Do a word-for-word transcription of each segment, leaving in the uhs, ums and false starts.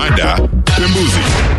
Mada Pembuzi.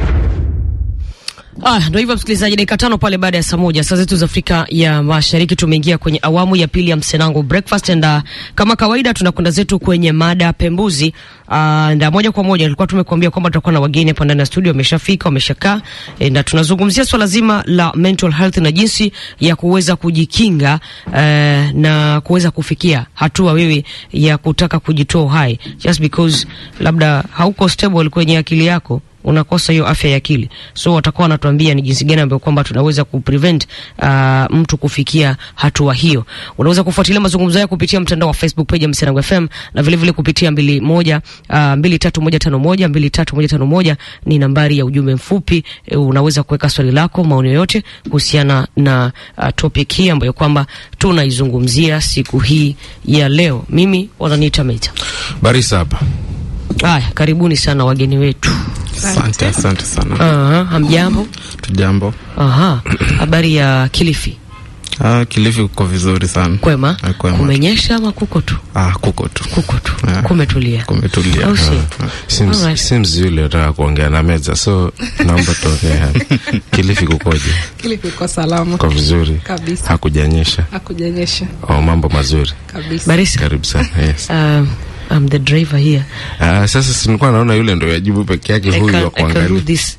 Ah, ndio hivyo msikilizaji, dakika tano pale baada ya saa moja saa zetu za Afrika ya Mashariki tumeingia kwenye awamu ya pili ya Msenango Breakfast, and uh, kama kawaida tunakwenda zetu kwenye mada pembuzi. Uh, na moja kwa moja nilikuwa tumekuambia kwamba tutakuwa na wageni hapa ndani ya studio, wameshafika, wameshakaa, na tunazungumzia swala zima la mental health na jinsi ya kuweza kujikinga uh, na kuweza kufikia hatua wewe ya kutaka kujitoa uhai just because labda hauko stable kwenye akili yako, unakosa hiyo afya ya akili. So watakuwa wanatuambia ni jinsi gani ambayo kwamba tunaweza kuprevent uh, mtu kufikia hatua hiyo. Unaweza kufuatilia mazungumzo haya kupitia mtandao wa Facebook page ya Msenango F M, na vile vile kupitia mbili moja uh, mbili tatu moja tano moja mbili tatu moja tano moja ni nambari ya ujumbe mfupi. E, unaweza kuweka swali lako, maoni yote kuhusiana na uh, topic hii ambayo kwamba tunaizungumzia siku hii ya leo. Mimi wananiita Meta Barisa hapa. Haya, karibuni sana wageni wetu. Asante, asante sana. Aha, hamjambo? Tujambo. Aha, habari ya Kilifi? Ah, Kilifi kuko vizuri sana. Kwema? Kwema. Kumenyesha ama kuko tu? Ah, kuko tu. Kuko tu. Yeah. Kumetulia. Kumetulia. Oh, si. Sims, Alright. Sims yule nataka kuongea na Meza, so naomba tuongee hapa. Kilifi kukoje? Kilifi kuko salama. Kwa vizuri. Kabisa. Hakujanyesha. Hakujanyesha. Oh, mambo mazuri. Kabisa. Barisa. Karibu sana. Yes. Um, I'm the driver here. Ah, sasa si nilikuwa naona yule ndio yajibu peke yake, huyu wa I can do kuangalia. this.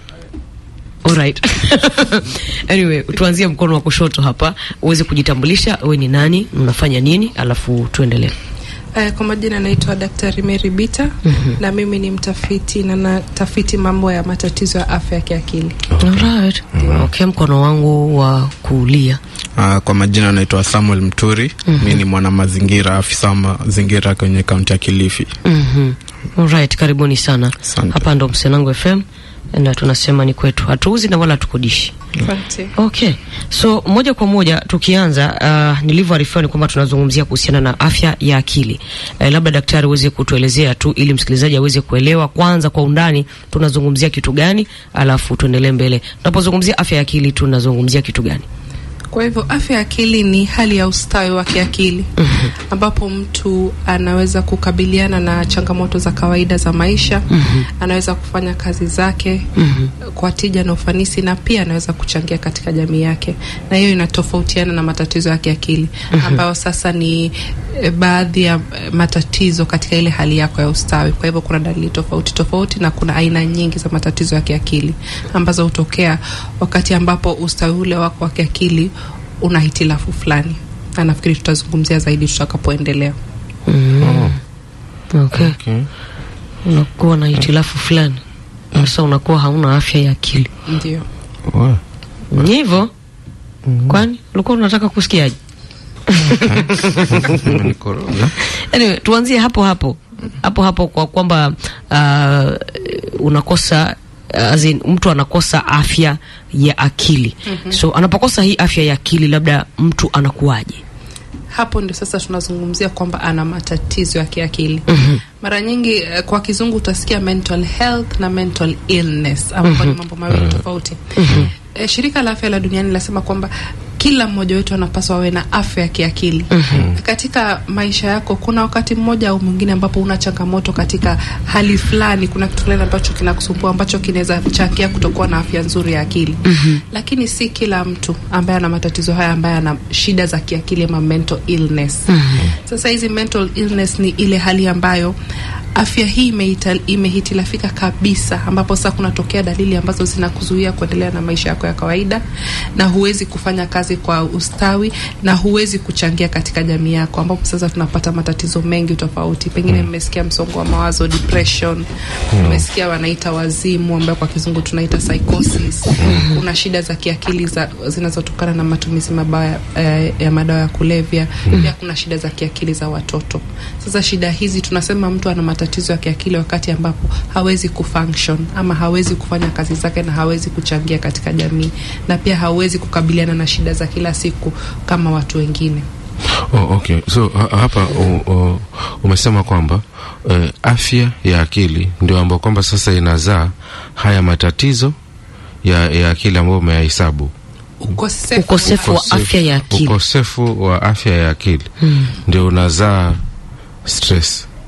All right. Anyway, tuanzie mkono wa kushoto hapa. Uweze kujitambulisha, wewe ni nani, unafanya nini, alafu tuendelee. Uh, kwa majina naitwa Daktari Mary Bita, mm-hmm. na mimi ni mtafiti na natafiti mambo ya matatizo ya afya ya kiakili. Okay. All right. Mm-hmm. Okay, mkono wangu wa kulia. Uh, kwa majina naitwa Samuel Mturi. Mm-hmm. Mimi ni mwana mazingira, afisa wa mazingira kwenye kaunti ya Kilifi. Mhm. All right, karibuni sana. Asante. Hapa ndo Msenango F M, na tunasema ni kwetu. Hatuuzi na wala tukodishi. Asante. Okay. So moja kwa moja tukianza, uh, nilivyoarifiwa ni kwamba tunazungumzia kuhusiana na afya ya akili. Uh, labda daktari uweze kutuelezea tu ili msikilizaji aweze kuelewa kwanza kwa undani tunazungumzia kitu gani, alafu tuendelee mbele. Tunapozungumzia afya ya akili tunazungumzia kitu gani? Kwa hivyo afya ya akili ni hali ya ustawi wa kiakili, mm-hmm. ambapo mtu anaweza kukabiliana na changamoto za kawaida za maisha, mm-hmm. anaweza kufanya kazi zake, mm-hmm. kwa tija na ufanisi, na pia anaweza kuchangia katika jamii yake. Na hiyo inatofautiana na matatizo ya kiakili, mm-hmm. ambayo sasa ni e, baadhi ya e, matatizo katika ile hali yako ya ustawi. Kwa hivyo kuna dalili tofauti tofauti na kuna aina nyingi za matatizo ya kiakili ambazo hutokea wakati ambapo ustawi ule wako wa kiakili una hitilafu fulani. Na nafikiri tutazungumzia zaidi tutakapoendelea. Mm. Oh. Okay. Okay. Unakuwa na hitilafu fulani. Sasa unakuwa hauna afya ya akili. Ndio. Wow. Ni hivyo? Mm-hmm. Kwani ulikuwa unataka kusikiaje? Anyway, tuanzie hapo hapo. Hapo hapo kwa kwamba uh, unakosa as in, mtu anakosa afya ya akili. Mm-hmm. So anapokosa hii afya ya akili labda mtu anakuaje? Hapo ndio sasa tunazungumzia kwamba ana matatizo ya kiakili. Mm-hmm. Mara nyingi kwa kizungu utasikia mental health na mental illness, ambapo mm-hmm. ni mambo mawili tofauti. Mm-hmm. E, shirika la afya la duniani linasema kwamba kila mmoja wetu anapaswa awe na afya ya kiakili. Mm-hmm. Katika maisha yako kuna wakati mmoja au mwingine ambapo una changamoto katika hali fulani, kuna kitu fulani ambacho kinakusumbua ambacho kinaweza changia kutokuwa na afya nzuri ya akili. Mm-hmm. Lakini si kila mtu ambaye ana matatizo haya ambaye ana shida za kiakili ama mental illness. Mm-hmm. Sasa hizi mental illness ni ile hali ambayo afya hii imeital, imehitilafika kabisa, ambapo sasa kunatokea dalili ambazo zinakuzuia kuendelea na maisha yako ya kawaida, na huwezi kufanya kazi kwa ustawi, na huwezi kuchangia katika jamii yako, ambapo sasa tunapata matatizo mengi tofauti. Pengine mmesikia msongo wa mawazo, depression, mmesikia wanaita wazimu ambayo kwa kizungu tunaita psychosis. Kuna shida za kiakili za zinazotokana na matumizi mabaya eh, ya madawa ya kulevya. Pia kuna shida za kiakili za watoto. Sasa shida hizi tunasema mtu ana matatizo ya kiakili wakati ambapo hawezi kufunction ama hawezi kufanya kazi zake na hawezi kuchangia katika jamii, na pia hawezi kukabiliana na shida za kila siku kama watu wengine. Oh, okay. So ha hapa uh, uh, umesema kwamba uh, afya ya akili ndio ambapo kwamba sasa inazaa haya matatizo ya, ya akili ambayo umehesabu. Ukosefu, ukosefu wa afya ya akili. Ukosefu wa afya ya akili. Hmm. Ndio unazaa stress.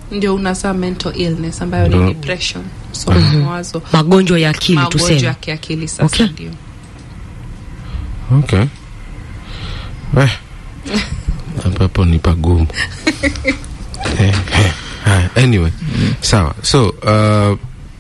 ndio unazaa mental illness ambayo ni depression, so mm-hmm. mawazo, magonjwa ya akili tuseme, magonjwa ya akili sasa. Okay. Ndio. Okay. Eh. Hapo ni pagumu. Anyway, mm. sawa. So uh,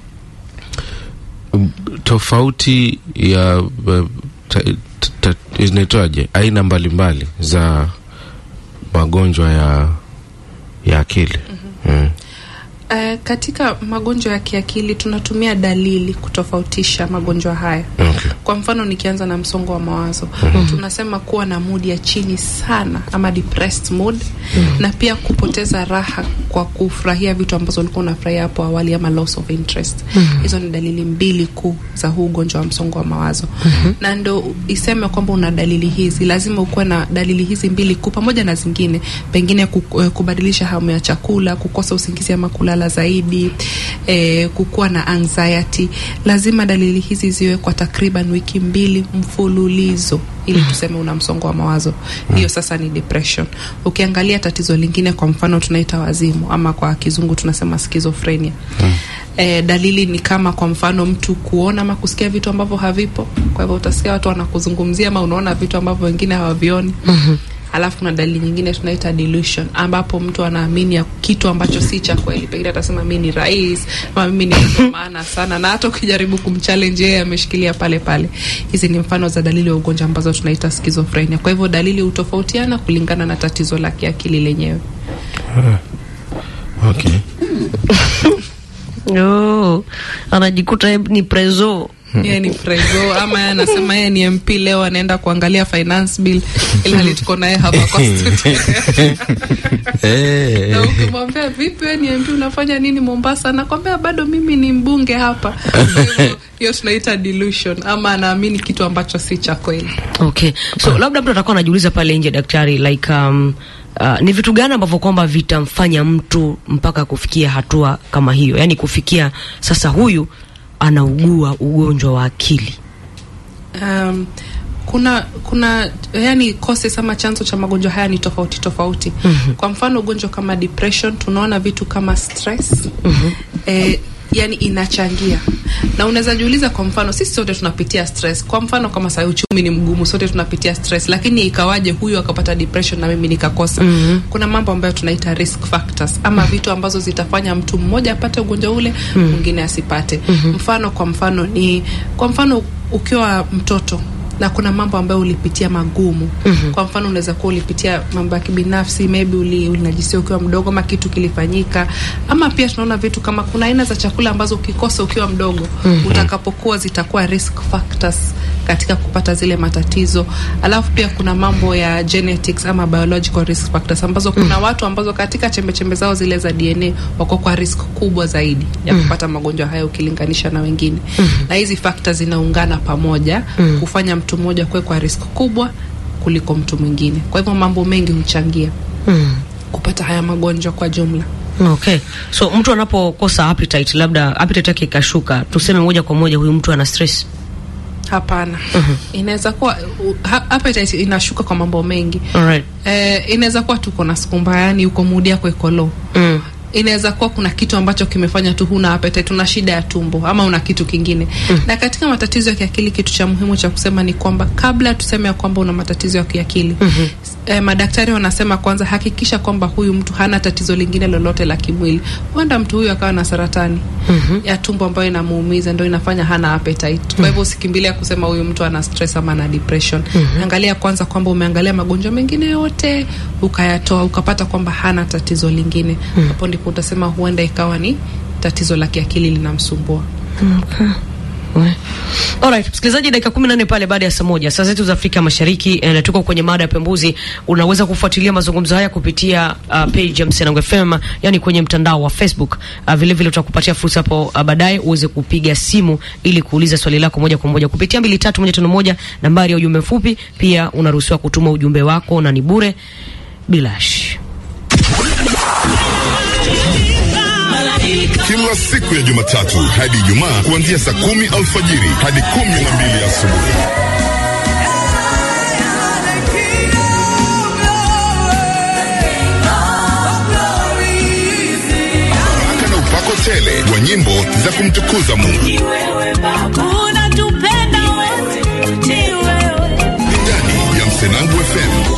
tofauti ya uh, inaitwaje, aina mbalimbali za magonjwa ya ya akili. Mm-hmm. Mm. Uh, katika magonjwa ya kiakili tunatumia dalili kutofautisha magonjwa haya. Okay. Kwa mfano nikianza na msongo wa mawazo, mm-hmm. tunasema kuwa na mood ya chini sana ama depressed mood, mm-hmm. na pia kupoteza raha kwa kufurahia vitu ambazo ulikuwa unafurahia hapo awali ama loss of interest. Mm-hmm. Hizo ni dalili mbili kuu za huu ugonjwa wa msongo wa mawazo. Mm-hmm. Na ndio iseme kwamba una dalili hizi, lazima ukuwe na dalili hizi mbili kuu pamoja na zingine, pengine kubadilisha hamu ya chakula, kukosa usingizi ama kulala zaidi, eh, kukuwa na anxiety. Lazima dalili hizi ziwe kwa takriban wiki mbili mfululizo ili tuseme una msongo wa mawazo. Hiyo sasa ni depression. Ukiangalia tatizo lingine, kwa mfano tunaita wazimu ama kwa kizungu tunasema schizophrenia. Eh, dalili ni kama kwa mfano mtu kuona ama kusikia vitu ambavyo havipo. Kwa hivyo utasikia watu wanakuzungumzia ama unaona vitu ambavyo wengine hawavioni. Mm-hmm. Alafu kuna dalili nyingine tunaita delusion, ambapo mtu anaamini kitu ambacho si cha kweli. Pengine atasema mimi ni rais, ama mimi ni mtu maana sana, na hata ukijaribu kumchallenge yeye ameshikilia pale pale. Hizi ni mfano za dalili ya ugonjwa ambazo tunaita schizophrenia. Kwa hivyo dalili hutofautiana kulingana na tatizo la kiakili lenyewe. Uh, okay. No, anajikuta ni prezo. Yeye ni prezo ama yeye anasema yeye ni M P, leo anaenda kuangalia finance bill ila hali tuko naye hapa kwa studio. Eh. Na ukimwambia vipi wewe ni M P unafanya nini Mombasa, anakuambia bado mimi ni mbunge hapa. Hiyo tunaita delusion ama anaamini kitu ambacho si cha kweli. Okay. So labda mtu atakuwa anajiuliza pale nje, daktari, like um Uh, ni vitu gani ambavyo kwamba vitamfanya mtu mpaka kufikia hatua kama hiyo, yani kufikia sasa huyu anaugua ugonjwa wa akili? Um, kuna kuna yani causes ama chanzo cha magonjwa haya ni tofauti tofauti. Mm-hmm. Kwa mfano ugonjwa kama depression tunaona vitu kama stress. Mm-hmm. eh, yani inachangia. Na unaweza jiuliza, kwa mfano sisi sote tunapitia stress. Kwa mfano kama sasa uchumi ni mgumu, sote tunapitia stress, lakini ikawaje huyu akapata depression na mimi nikakosa? Mm-hmm. Kuna mambo ambayo tunaita risk factors ama mm-hmm. vitu ambazo zitafanya mtu mmoja apate ugonjwa ule, mwingine mm-hmm. asipate. Mm-hmm. Mfano kwa mfano ni kwa mfano ukiwa mtoto na kuna mambo ambayo ulipitia magumu. Mm-hmm. Kwa mfano unaweza kuwa ulipitia mambo ya kibinafsi, maybe uli unajisikia ukiwa mdogo ama kitu kilifanyika, ama pia tunaona vitu kama kuna aina za chakula ambazo ukikosa ukiwa mdogo, mm-hmm. utakapokuwa zitakuwa risk factors katika kupata zile matatizo. Alafu pia kuna mambo ya genetics ama biological risk factors ambazo kuna mm-hmm. watu ambazo katika chembe chembe zao zile za D N A wako kwa risk kubwa zaidi ya mm-hmm. kupata magonjwa haya ukilinganisha na wengine. Mm-hmm. Na hizi factors zinaungana pamoja mm-hmm. kufanya mtu mmoja kwa kwa risk kubwa kuliko mtu mwingine. Kwa hivyo mambo mengi huchangia mm. kupata haya magonjwa kwa jumla. Okay. So mtu anapokosa appetite, labda appetite yake ikashuka, tuseme moja kwa moja huyu mtu ana stress? Hapana. Uh-huh. Inaweza kuwa uh, appetite inashuka kwa mambo mengi. Alright. Eh, inaweza kuwa tuko na siku mbaya, yani uko mood yako iko low. Mm. Inaweza kuwa kuna kitu ambacho kimefanya tu huna appetite, una shida ya tumbo ama una kitu kingine. Mm. Na katika matatizo ya kiakili kitu cha muhimu cha kusema ni kwamba kabla tuseme kwamba una matatizo ya kiakili, mm-hmm. eh, madaktari wanasema kwanza hakikisha kwamba huyu mtu hana tatizo lingine lolote la kimwili. Huenda mtu huyu akawa na saratani mm-hmm. ya tumbo ambayo inamuumiza ndio inafanya hana appetite. Mm-hmm. Kwa hivyo usikimbilia kusema huyu mtu ana stress ama ana depression. Mm-hmm. Angalia kwanza kwamba umeangalia magonjwa mengine yote ukayatoa ukapata kwamba hana tatizo lingine. Mm-hmm. Hapo ndipo utasema huenda ikawa ni tatizo la kiakili linamsumbua. Okay. Alright, msikilizaji, dakika kumi na nne pale baada ya saa moja saa zetu za Afrika Mashariki, na tuko kwenye mada ya pembuzi. Unaweza kufuatilia mazungumzo haya kupitia uh, page ya Msenangu F M, yani kwenye mtandao wa Facebook. Uh, vile vile tutakupatia fursa hapo uh, baadaye uweze kupiga simu ili kuuliza swali lako moja kwa moja kupitia mbili tatu moja tano moja, nambari ya ujumbe mfupi. Pia unaruhusiwa kutuma ujumbe wako na ni bure bilash. Kila siku ya Jumatatu hadi Ijumaa kuanzia saa kumi alfajiri hadi kumi na mbili asubuhi. tele wa nyimbo za kumtukuza Mungu. Unatupenda wote, ni wewe. Ndani ya Msenangu F M.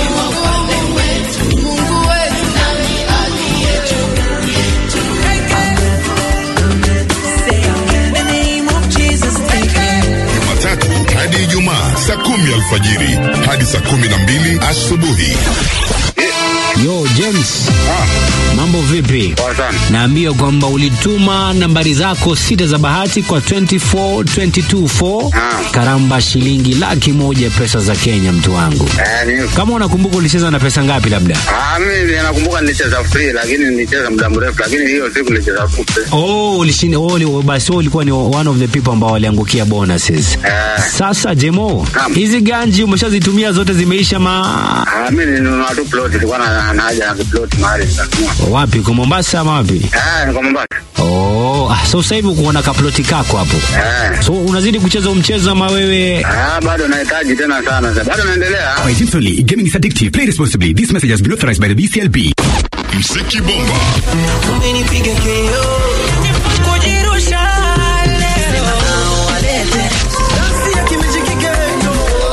Jumatatu hadi Ijumaa saa kumi alfajiri hadi saa kumi na mbili asubuhi. Yo James, ah. Mambo vipi? Naambia kwamba ulituma nambari zako sita za bahati kwa two four two two four, ah. Karamba shilingi laki moja pesa za Kenya, mtu wangu. Eh, kama unakumbuka ulicheza na pesa ngapi labda? Ah, mimi nakumbuka nilicheza free, lakini nilicheza muda mrefu, lakini hiyo siku nilicheza free. Oh, ulishinda. Oh, basi ulikuwa ni one of the people ambao waliangukia bonuses. Eh. Sasa Jemo, hizi ganji umeshazitumia zote, zimeisha ma? Ah, mimi ninunua tu plot, nilikuwa na haja na plot mahali sasa. Wapi, kwa Mombasa ama wapi? Eh, ni kwa Mombasa. Oh, ah, so sasa hivi uko na kaploti kako hapo. Eh. So unazidi kucheza mchezo ama wewe? Ah, bado nahitaji tena sana. Bado naendelea. Intentionally, gaming is addictive. Play responsibly. This message has been authorized by the B C L B. Msiki bomba. Umenipiga K O. Kujirusha leo. Walete. Dansi ya kimejikigendo.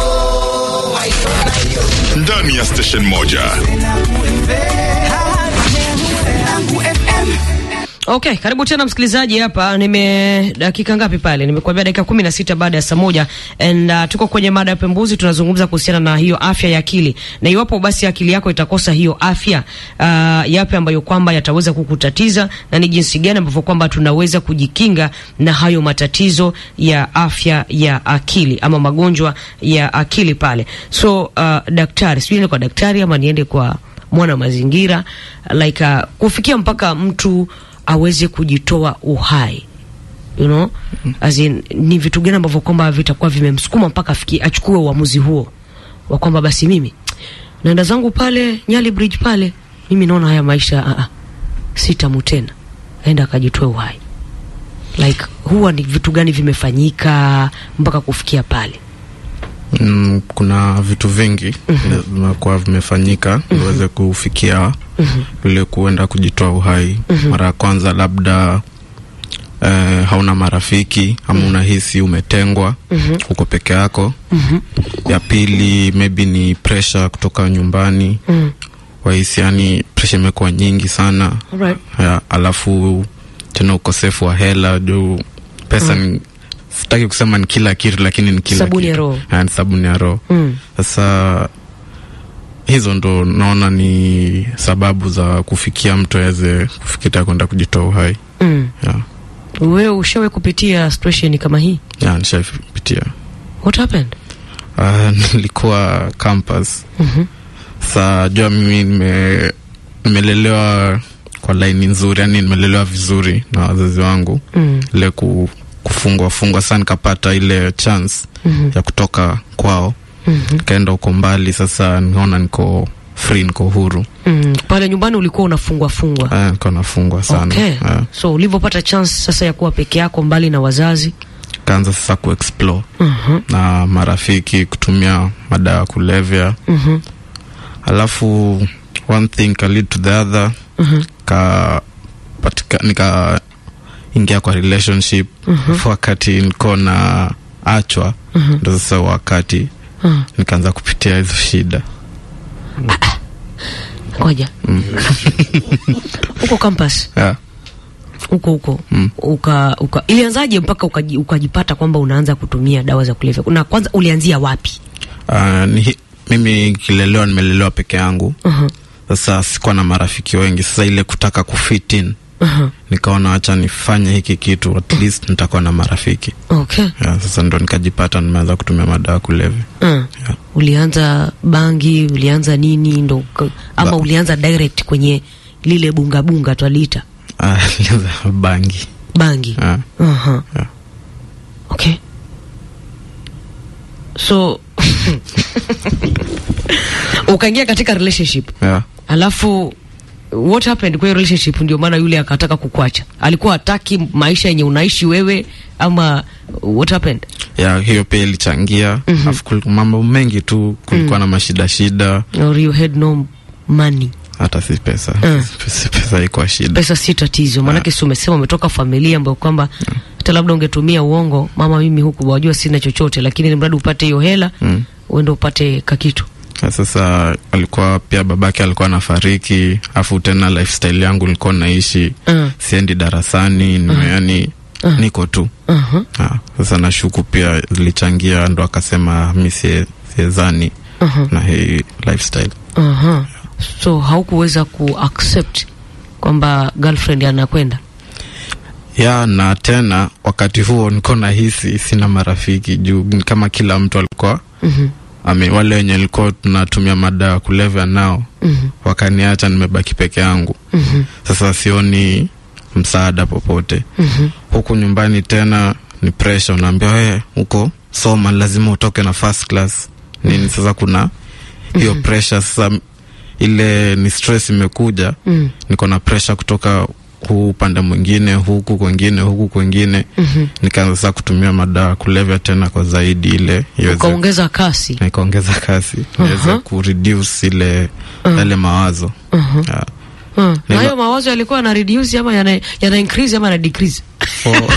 Ndani ya station moja. Okay, karibu tena msikilizaji hapa. Nime dakika ngapi pale? Nimekuambia dakika kumi na sita baada ya saa moja. And uh, tuko kwenye mada ya pembuzi, tunazungumza kuhusiana na hiyo afya ya akili. Na iwapo basi akili yako itakosa hiyo afya, uh, yapi ambayo kwamba yataweza kukutatiza na ni jinsi gani ambavyo kwamba tunaweza kujikinga na hayo matatizo ya afya ya akili ama magonjwa ya akili pale. So uh, daktari, sijui ni kwa daktari ama niende kwa mwana mazingira, like uh, kufikia mpaka mtu aweze kujitoa uhai, you know, as in, ni vitu gani ambavyo kwamba vitakuwa vimemsukuma mpaka afikie achukue uamuzi huo wa kwamba basi mimi naenda zangu pale Nyali Bridge pale, mimi naona haya maisha uh, uh, sitamu tena, aenda akajitoa uhai. Like huwa ni vitu gani vimefanyika mpaka kufikia pale? Mm, kuna vitu vingi mm-hmm. kwa vimefanyika mm-hmm. uweze kufikia mm-hmm. ile kuenda kujitoa uhai. Mm-hmm. Mara ya kwanza labda eh, hauna marafiki ama mm-hmm. unahisi umetengwa, mm-hmm. uko peke yako. Mm-hmm. Ya pili maybe ni pressure kutoka nyumbani. Mm-hmm. Wahisi yani pressure imekuwa nyingi sana. Alright. Ya, alafu tena ukosefu wa hela, juu pesa mm-hmm. ni sitaki kusema ni kila kitu, lakini ni kila sabuni kitu. Ya roho. Ha, ni sabuni ya roho. Mm. Sasa hizo ndo naona ni sababu za kufikia mtu aweze kufikiria kwenda kujitoa uhai. Mm. Yeah. Wewe ushawahi kupitia situation kama hii? Yeah, nishapitia. What happened? Uh, nilikuwa campus. Mhm. Sasa jua mimi nime nimelelewa kwa line nzuri, yani nimelelewa vizuri na wazazi wangu. Mm. Ile ku kufungwa fungwa sana, nikapata ile chance mm-hmm. ya kutoka kwao. Mm-hmm. Kaenda uko mbali, sasa naona niko free, niko huru. Mm, pale nyumbani ulikuwa unafungwa fungwa? Eh, niko nafungwa sana. Okay. Eh. So ulipopata chance sasa ya kuwa peke yako mbali na wazazi, kaanza sasa kuexplore mm-hmm. na marafiki, kutumia madawa ya kulevya. Mhm. Alafu one thing can lead to the other. Mhm. Ka patika nika ingia kwa relationship. Mm-hmm. Wakati niko na achwa, mm-hmm. ndo sasa wakati mm-hmm. nikaanza kupitia hizo shida. Ngoja. Mm. Uko campus? Yeah. Uko uko. Mm. Uka uka ilianzaje mpaka ukaji, ukajipata kwamba unaanza kutumia dawa za kulevya? Na kwanza ulianzia wapi? Uh, ni, mimi kilelewa nimelelewa peke yangu. Uh-huh. Sasa sikuwa na marafiki wengi. Sasa ile kutaka kufit in. Uh-huh. Nikaona acha nifanye hiki kitu, at least nitakuwa na marafiki. Okay. Yeah, sasa ndo nikajipata nimeanza kutumia madawa kulevya. Uh. Yeah. Ulianza bangi, ulianza nini ndo ama ba- ulianza direct kwenye lile bunga bunga twalita? Ah, ulianza bangi. Bangi. Yeah. Uh-huh. Yeah. Okay. So ukaingia katika relationship. Yeah. Alafu what happened kwa relationship ndio maana yule akataka kukuacha? Alikuwa hataki maisha yenye unaishi wewe ama what happened? Yeah, hiyo pia ilichangia. Mm-hmm. Afu mambo mengi tu, kulikuwa mm. na mashida shida. Or you had no money. hata si pesa. Mm. Si pesa iko shida. Pesa si tatizo. Maana yake umesema umetoka familia ambayo kwamba hata labda ungetumia uongo, mama mimi huku wajua sina chochote, lakini ni mradi upate hiyo hela, mm. uende upate kakitu. Sasa alikuwa pia babake alikuwa anafariki, afu tena lifestyle yangu nilikuwa naishi, mm. siendi darasani, mm. yani uh-huh. niko tu. Uh-huh. Ha, sasa nashuku pia zilichangia, ndo akasema mimi siezani uh-huh. na hii lifestyle. Uh-huh. So haukuweza ku accept kwamba girlfriend anakwenda? Ya, na tena wakati huo niko nahisi sina marafiki juu kama kila mtu alikuwa mhm ame wale wenye nilikuwa tunatumia madawa ya kulevya nao mm-hmm. wakaniacha nimebaki peke yangu. Mm-hmm. Sasa sioni msaada popote. Mm-hmm. Huku nyumbani tena ni pressure, unaambia wewe uko soma lazima utoke na first class. Nini mm-hmm. sasa kuna hiyo mm-hmm. pressure, sasa ile ni stress imekuja. Mm-hmm. Niko na pressure kutoka huu upande mwingine, huku kwingine, huku kwingine. Mm-hmm. Nikaanza sasa kutumia madawa kulevya tena kwa zaidi, ile iweze kuongeza kasi. Nikaongeza kasi, uh-huh. iweze ku reduce ile uh-huh. yale mawazo. Uh-huh. Yeah. Uh-huh. Na hayo mawazo yalikuwa yana reduce ama yana yana increase ama yana decrease? Oh.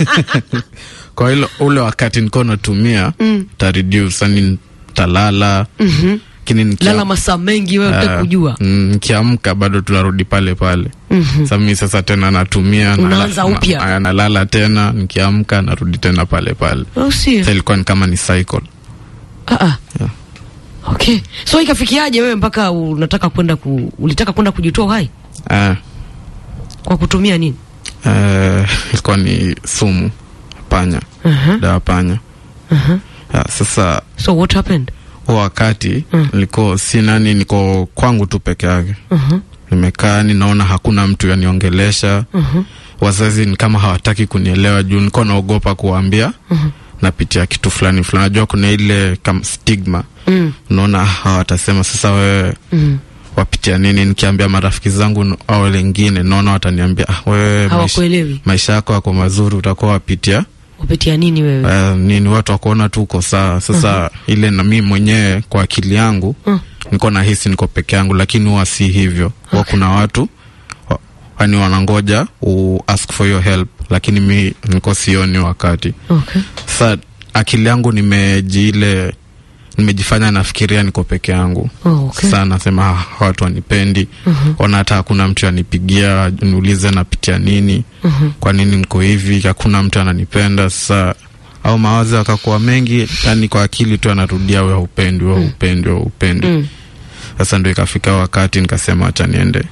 Kwa hilo ule wakati nilikuwa natumia mm. ta reduce, yani talala. Mhm. Kini lala masaa mengi wewe unataka uh, kujua. Nikiamka bado tunarudi pale pale. Mm-hmm. Sasa mimi sasa tena natumia na unaanza upya. Na, nalala tena, nikiamka narudi tena pale pale. Oh, sio. Sasa ilikuwa ni kama ni cycle. Ah ah. Yeah. Okay. So ikafikiaje wewe mpaka unataka kwenda ku, ulitaka kwenda kujitoa uhai? Eh. Uh, kwa kutumia nini? Eh, uh, ilikuwa ni sumu panya. Uh-huh. Dawa panya. Mhm. Uh yeah, sasa so what happened? Wakati mm. niko sina nini, niko kwangu tu peke yake. Mhm. Nimekaa ninaona hakuna mtu yaniongelesha. Mhm. Wazazi ni kama hawataki kunielewa juu niko naogopa kuambia. Mhm. Napitia kitu fulani fulani, najua kuna ile kama stigma. Mm. Unaona hawatasema sasa wewe mm. wapitia nini, nikiambia marafiki zangu au wengine naona wataniambia ah, wewe hawakuelewi. Maisha yako yako mazuri, utakuwa wapitia upitia nini wewe? Uh, nini watu wakuona tu uko sawa. Sasa uh-huh. ile na mimi mwenyewe kwa akili yangu uh. niko nahisi niko peke yangu, lakini huwa si hivyo. Okay. Wa kuna watu wani wanangoja u ask for your help, lakini mimi niko sioni wakati. Okay. Sasa akili yangu nimejile nimejifanya nafikiria niko peke yangu. Oh, okay. Sasa nasema ah, watu wanipendi. Uh-huh. Ona hata hakuna mtu anipigia niulize napitia nini. Uh-huh. Kwa nini niko hivi, hakuna mtu ananipenda. Sasa au mawazo yakakuwa mengi, yani kwa akili tu anarudia wewe upendi, wewe upendi, wewe upendi. Mm. Sasa ndio ikafika wakati nikasema acha niende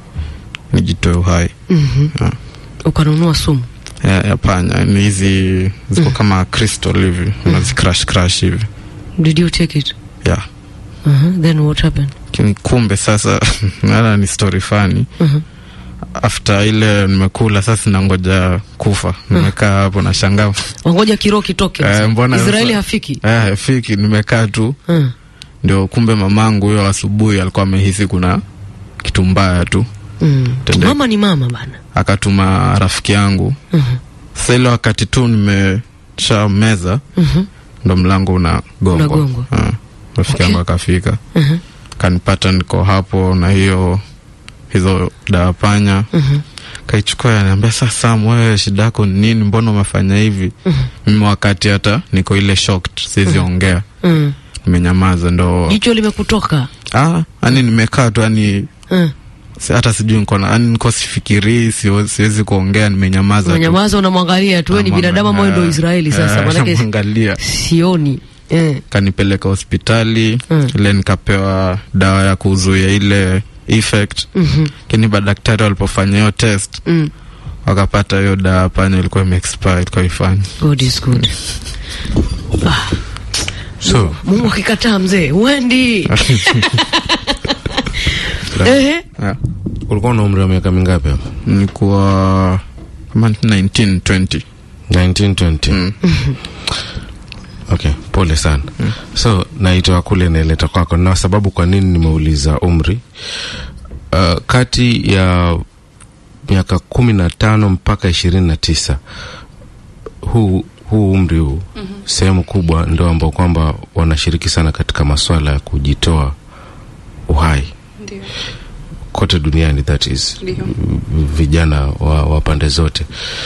nijitoe uhai. Mhm. Yeah. Ukanunua sumu? Ya, ya panya, ni hizi ziko mm. kama crystal hivi, mm. unazi crash crash hivi. Did you take it? Yeah. Uh-huh. Then what happened? Kini kumbe sasa nala ni story funny. Uh-huh. After ile nimekula sasa nangoja kufa. Nimekaa hapo na shangaa. Wangoja kiro kitoke. Eh, mbona Israeli hafiki? Eh, hafiki, nimekaa tu. Uh-huh. Ndio kumbe mamangu huyo asubuhi alikuwa amehisi kuna kitu mbaya tu. Mm. Mama ni mama bana. Akatuma rafiki yangu. Mhm. Sasa ile wakati tu nimesha meza. Mhm. Ndo mlango unagongwa. Unagongwa. Ah. Rafiki yangu okay. akafika. Mhm. Kanipata niko hapo na hiyo hizo dawa panya. Mhm. Kaichukua ananiambia sasa wewe shida yako ni nini, mbona umefanya hivi? Mhm. Mimi wakati hata niko ile shocked, siwezi ongea. Mhm. Nimenyamaza ndo. Jicho limekutoka? Ah, yani nimekaa tu yani Mhm. hata sijui niko na yani niko sifikiri, siwezi kuongea, nimenyamaza tu. Unyamaza unamwangalia tu, wewe ni binadamu ama wewe ndo Israeli sasa? Maana yake angalia. Sioni. Eh. Kanipeleka hospitali, mm. ile nikapewa dawa ya kuzuia ile effect. Mhm. Kini ba daktari walipofanya hiyo test, mm. wakapata hiyo dawa panya ilikuwa ime-expire, ilikuwa ifanye. God is good. Ah. So, Mungu akikataa mzee, Wendy. Eh. Yeah. Ulikuwa na umri wa miaka mingapi hapo? Nilikuwa kama nineteen twenty. nineteen twenty. Mm. Okay, pole sana. Mm. So, naitoa kule naileta kwako. Na sababu kwa nini nimeuliza umri. Uh, kati ya miaka kumi na tano mpaka ishirini na tisa. Huu huu umri huu mm-hmm. sehemu kubwa ndio ambao kwamba wanashiriki sana katika masuala ya kujitoa uhai. Ndio. kote duniani, that is Ndiyo. vijana wa, wa pande zote.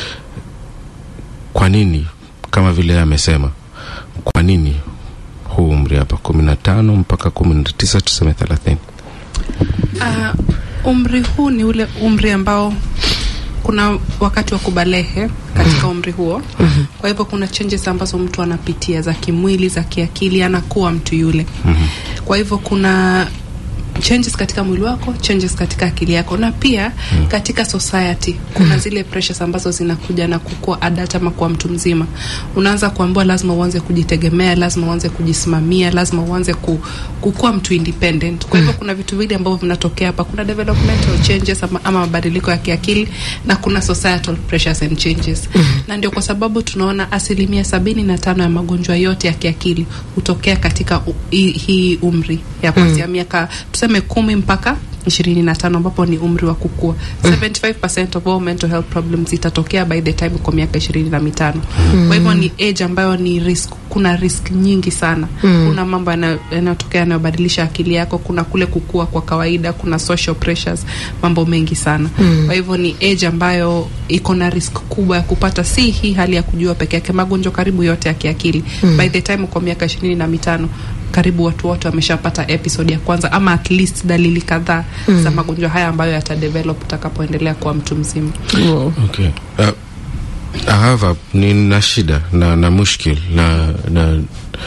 Kwa nini, kama vile amesema, kwa nini huu umri hapa kumi na tano mpaka kumi na tisa tuseme thelathini? Uh, umri huu ni ule umri ambao kuna wakati wa kubalehe katika umri huo. Mm-hmm. Kwa hivyo kuna changes ambazo mtu anapitia za kimwili, za kiakili, anakuwa mtu yule. Mm-hmm. Kwa hivyo kuna changes katika mwili wako, changes katika akili yako, na pia mm. katika society kuna zile pressures ambazo zinakuja na kukua adult ama kuwa mtu mzima. Unaanza kuambiwa lazima uanze kujitegemea, lazima uanze kujisimamia, lazima uanze ku, kukua mtu independent. Kwa hivyo kuna vitu vingi ambavyo vinatokea hapa. Kuna developmental changes ama, ama mabadiliko ya kiakili, na kuna societal pressures and changes. Mm. Na ndio kwa sababu tunaona asilimia sabini na tano ya magonjwa yote ya kiakili hutokea katika u, hii, hii umri ya kuanzia mm. miaka tuseme kumi mpaka ishirini na tano, ambapo ni umri wa kukua. Mm. seventy-five percent of all mental health problems itatokea by the time kwa miaka ishirini na mitano. Mm. Kwa hivyo ni age ambayo ni risk, kuna risk nyingi sana. Mm. Kuna mambo yanayotokea yanayobadilisha akili yako, kuna kule kukua kwa kawaida, kuna social pressures, mambo mengi sana. Mm. Kwa hivyo ni age ambayo iko na risk kubwa ya kupata si hii hali ya kujua peke yake, magonjwa karibu yote ya kiakili. Mm. By the time kwa miaka ishirini na mitano karibu watu wote wameshapata episode ya kwanza ama at least dalili kadhaa mm. za magonjwa haya ambayo yatadevelop utakapoendelea kuwa mtu mzima. Wow. Okay. Uh, ahava ni na shida na na mushkil na na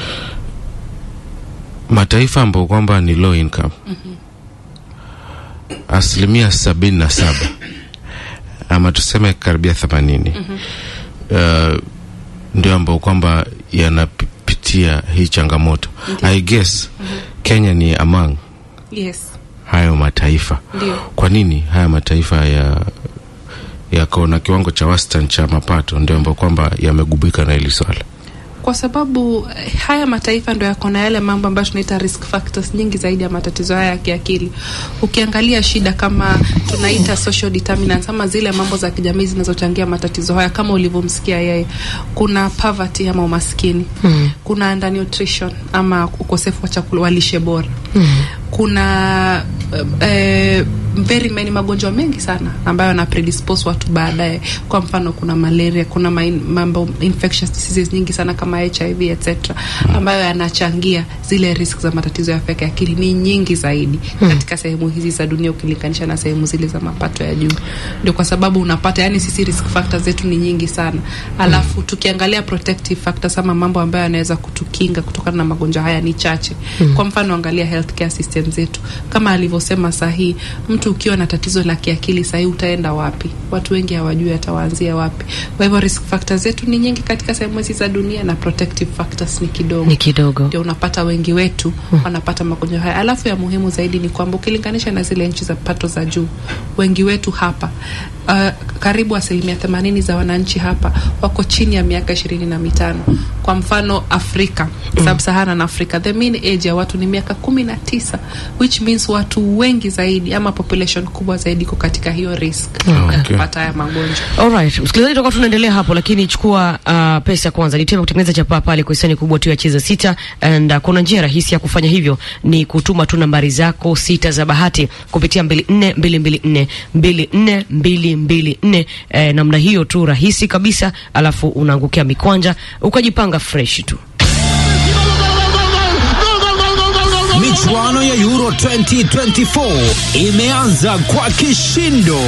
mataifa ambayo kwamba ni low income. Mm-hmm. Asilimia sabini na saba ama tuseme karibia themanini. Mm-hmm. Uh, ndio ambao kwamba yanapitia hii changamoto. Ndiyo. I guess mm-hmm. Kenya ni among yes hayo mataifa. Ndiyo. Kwa nini haya mataifa ya yako na kiwango cha wastani cha mapato ndio ambao kwamba yamegubika na hili swala? Kwa sababu haya mataifa ndio yako na yale mambo ambayo tunaita risk factors nyingi zaidi ya matatizo haya ya kiakili. Ukiangalia shida kama tunaita social determinants ama zile mambo za kijamii zinazochangia matatizo haya, kama ulivyomsikia yeye, kuna poverty ama umaskini. Mm. Kuna undernutrition ama ukosefu wa chakula, wa lishe bora. Mm. Kuna eh, very many magonjwa mengi sana ambayo yana predispose watu baadaye. Kwa mfano kuna malaria, kuna main, mambo infectious diseases nyingi sana kama H I V et cetera ambayo yanachangia zile risk za matatizo ya afya ya akili ni nyingi zaidi hmm. katika sehemu hizi za dunia ukilinganisha na sehemu zile za mapato ya juu. Ndio kwa sababu unapata yani sisi risk factors zetu ni nyingi sana. Alafu hmm. tukiangalia protective factors ama mambo ambayo yanaweza kutukinga kutokana na magonjwa haya ni chache. Hmm. Kwa mfano angalia healthcare system zetu. Kama alivyosema sahihi, mtu ukiwa na tatizo la kiakili sahihi utaenda wapi? Watu wengi hawajui ataanzia wapi. Kwa hivyo risk factors zetu ni nyingi katika sehemu hizi za dunia na protective factors ni kidogo. Ni kidogo. Ndio unapata wengi wetu hmm. wanapata magonjwa haya. Alafu ya muhimu zaidi ni kwamba ukilinganisha na zile nchi za pato za juu, wengi wetu hapa uh, karibu asilimia themanini za wananchi hapa wako chini ya miaka ishirini na mitano. Kwa mfano Afrika, mm. Sub-Saharan Africa, the mean age ya watu ni miaka kumi na tisa, which means watu wengi zaidi ama population kubwa zaidi iko katika hiyo risk oh, ya kupata haya magonjwa. Alright, msikilizaji, tutakuwa tunaendelea hapo, lakini chukua uh, pesa kwanza. Nitaka kutengeneza chapa pale kwa hisani kubwa tu ya Cheza Sita, and uh, kuna njia rahisi ya kufanya hivyo, ni kutuma tu nambari zako sita za bahati kupitia mbili nne mbili mbili nne mbili nne mbili mbili nne. Eh, namna hiyo tu rahisi kabisa, alafu unaangukia mikwanja ukajipanga fresh tu. Michuano ya Euro twenty twenty-four imeanza kwa kishindo.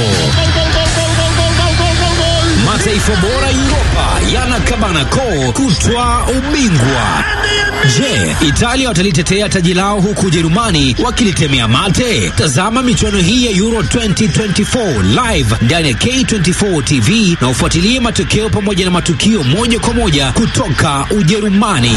Mataifa bora Europa yanakabana koo kutwaa ubingwa. Je, Italia watalitetea taji lao huku Ujerumani wakilitemea mate? Tazama michuano hii ya Euro twenty twenty-four live ndani ya K twenty-four T V na ufuatilie matokeo pamoja na matukio moja kwa moja kutoka Ujerumani.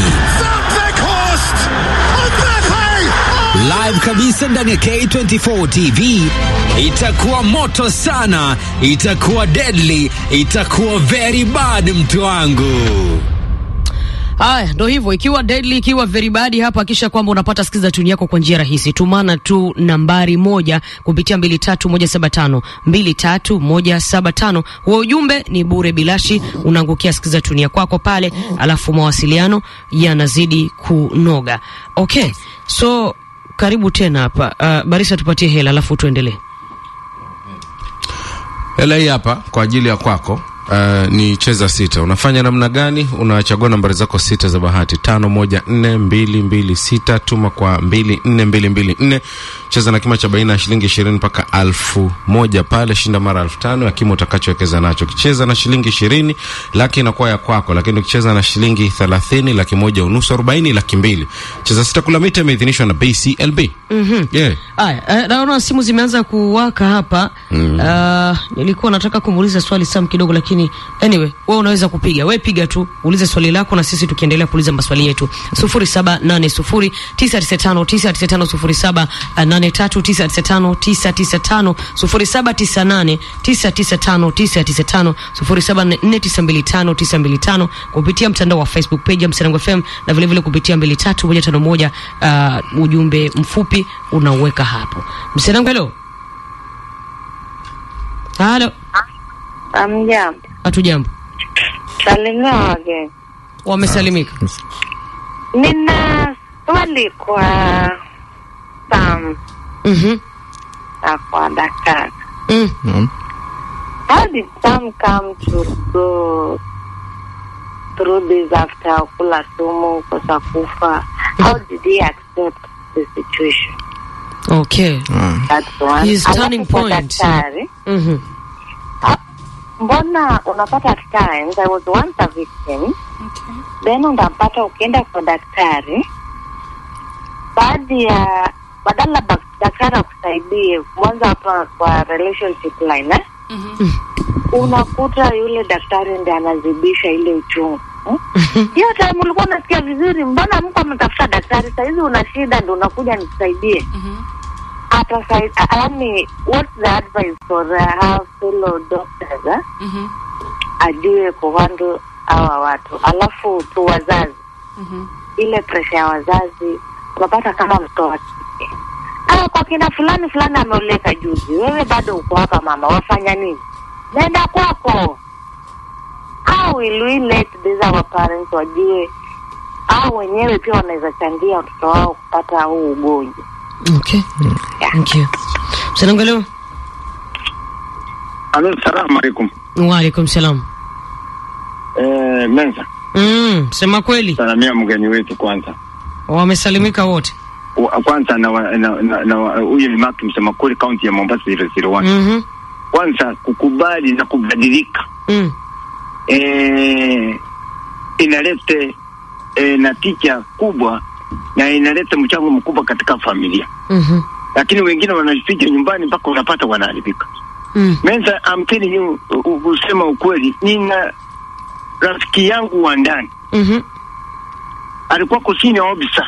Live kabisa ndani ya K twenty-four T V. Itakuwa moto sana, itakuwa deadly, itakuwa very bad mtu wangu. Haya, ndio hivyo, ikiwa deadly, ikiwa very bad, hapa hakisha kwamba unapata sikiza tuni yako kwa njia rahisi. Tumana tu nambari moja kupitia mbili tatu moja saba tano mbili tatu moja saba tano. Huo ujumbe ni bure bilashi, unaangukia sikiza tuni yako kwako pale, alafu mawasiliano yanazidi kunoga. Okay, so karibu tena hapa. Uh, Barisa tupatie hela alafu tuendelee. Hela hii hapa kwa ajili ya kwako. Uh, ni cheza sita. Unafanya namna gani? Unachagua nambari zako sita za bahati, tano moja nne mbili mbili sita, tuma kwa mbili nne mbili mbili nne. Cheza na kima cha baina ya shilingi ishirini mpaka alfu moja pale, shinda mara alfu tano ya kima utakachowekeza nacho. Ukicheza na shilingi ishirini, laki inakuwa ya kwako, lakini ukicheza na shilingi thelathini, laki moja unusu, arobaini, laki mbili. Cheza sita kula mita imeidhinishwa na B C L B. Mhm. Yeah. Aya, naona simu zimeanza kuwaka hapa. Mm. Uh, nilikuwa nataka kumuuliza swali Sam kidogo, lakini anyway, wewe unaweza kupiga. Wewe piga tu, ulize swali lako na sisi tukiendelea kuuliza maswali yetu. sufuri saba nane sufuri tisa tisa tano tisa tisa tano, sufuri saba nane tatu tisa tisa tano tisa tisa tano, sufuri saba tisa nane tisa tisa tano tisa tisa tano, sufuri saba nne tisa mbili tano tisa mbili tano, kupitia mtandao wa Facebook page ya Mserango F M, na vile vile kupitia mbili tatu moja tano moja. Uh, ujumbe mfupi unaweka hapo. Mserango, hello. Halo. Amjambo. Hatujambo. Salimia wageni. Wamesalimika. Nina swali kwa Sam. Mhm. Na kwa daktari. Mhm. How did Sam come to go through this after kula sumu kosa kufa? How did he accept the situation? Okay. That's one. His turning Alafu kwa point. daktari. Mhm. Mbona unapata at times I was once a victim. Okay. Then unapata ukienda kwa daktari, baadhi ya badala daktari akusaidie mwanzo hapa kwa relationship line eh? Mhm. Unakuta yule daktari ndiye anazibisha ile uchungu. Hiyo hmm? Time ulikuwa unasikia vizuri, mbona mko mtafuta daktari sasa hivi una shida ndio unakuja nisaidie. Mhm. Hata sasa yani what's the advice for uh, our fellow doctors eh? Mhm. Ajue kuhandle hawa watu. Alafu tu wazazi. Mhm. Ile pressure ya wazazi unapata kama mtoto wake. Ah, kwa kina fulani fulani ameoleka juzi. Wewe bado uko hapa mama, wafanya nini? Nenda kwako. How will we let these our parents wajue au wenyewe pia wanaweza changia watoto wao kupata huu ugonjwa? Okay. Thank you. Mserango. Alo, salamu alaikum. Wa alaikum salam. Eh, Mensa. Mm, sema kweli. Salamia mgeni wetu kwanza. Wamesalimika wote. Kwanza na na na huyu ni Mark msema kweli county ya Mombasa zero zero one. Mhm. Kwanza kukubali na kubadilika. Mm. Eh, inaleta eh, natija kubwa na inaleta mchango mkubwa katika familia. Mhm. Lakini wengine wanajificha nyumbani mpaka unapata wanaharibika. Mm. Mensa, I'm telling you, usema ukweli, nina rafiki yangu wa ndani. Mhm. Alikuwa kusini officer.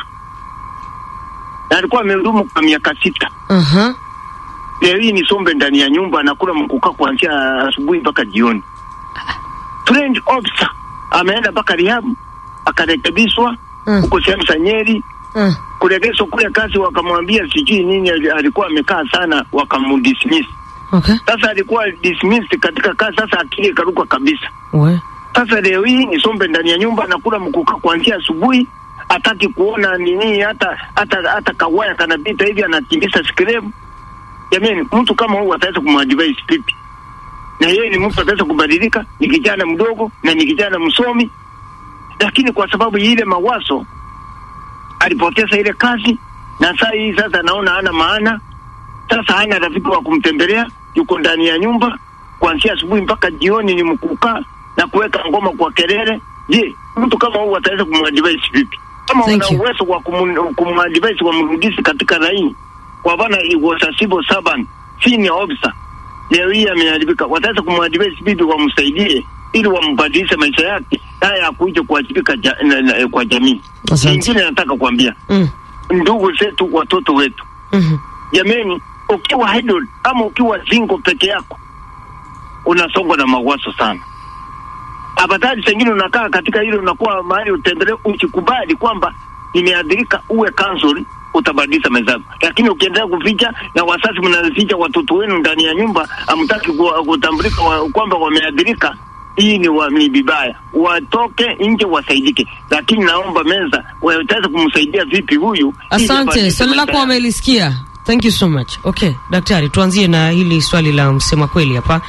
Na alikuwa amehudumu kwa miaka sita. Aha. Leo hii ni sombe ndani ya nyumba, anakula mkuka kuanzia asubuhi mpaka jioni. Trained officer. Ameenda mpaka rehab, akarekebishwa huko mm. sehemu za Nyeri. Mm. Kuregeshwa kule kazi, wakamwambia sijui nini, alikuwa amekaa sana, wakamdismiss. Okay. Sasa alikuwa dismissed katika kazi, sasa akili karuka kabisa. We. Sasa leo hii ni sombe ndani ya nyumba, anakula mkuka kuanzia asubuhi, hataki kuona nini, hata hata hata kawaya kanapita hivi anakimbisa screen. Jamani, mtu kama huyu ataweza kumadvise pipi? Na yeye ni mtu ataweza kubadilika, ni kijana mdogo na ni kijana msomi. Lakini kwa sababu ile mawazo alipoteza ile kazi, na sasa hii sasa naona hana maana. Sasa hana rafiki wa kumtembelea, yuko ndani ya nyumba kuanzia asubuhi mpaka jioni ni mkukaa na kuweka ngoma kwa kelele. Je, mtu kama huyu ataweza kumadvise vipi? Kama wana uwezo wa kumadvise wa mrudisi katika laini, kwa bana iwasasibo saban senior officer leo hii ameharibika, wataweza kumadvise vipi wamsaidie ili wambadilishe maisha yake haya akuja kuwajibika ja, na, na, kwa jamii. Nyingine nataka kuambia mm. ndugu zetu, watoto wetu mm-hmm. Jameni, ukiwa idle ama ukiwa zingo peke yako unasongwa na mawazo sana. Abadali sengine unakaa katika hilo, unakuwa mahali utembelee, uchikubali kwamba nimeadhirika, uwe counseling, utabadilisha maisha yako. Lakini ukiendelea kuficha na wazazi mnaficha watoto wenu ndani ya nyumba, hamtaki kutambulika wa, kwamba wameadhirika, hii ni wa ni bibaya. Watoke nje wasaidike. Lakini naomba Mensa, wataweza kumsaidia vipi huyu? Asante, swali lako wamelisikia. Thank you so much. Okay, daktari, tuanzie na hili swali la msema kweli hapa.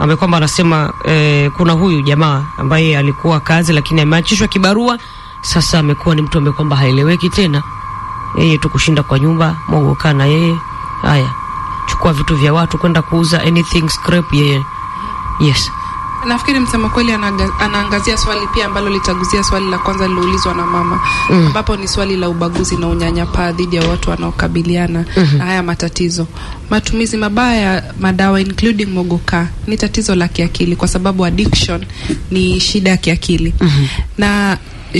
ambaye kwamba anasema eh, kuna huyu jamaa ambaye alikuwa kazi lakini ameachishwa kibarua, sasa amekuwa ni mtu ambaye kwamba haeleweki tena. Yeye tu kushinda kwa nyumba, Mungu kana yeye. Haya, chukua vitu vya watu kwenda kuuza, anything scrap yeye. Yes. Nafikiri msema kweli anaangazia swali pia ambalo litaguzia swali la kwanza liloulizwa na mama, mm. ambapo ni swali la ubaguzi na unyanyapaa dhidi ya watu wanaokabiliana mm-hmm. na haya matatizo. Matumizi mabaya ya madawa including mogoka ni tatizo la kiakili, kwa sababu addiction ni shida ya kiakili. Mm-hmm. Na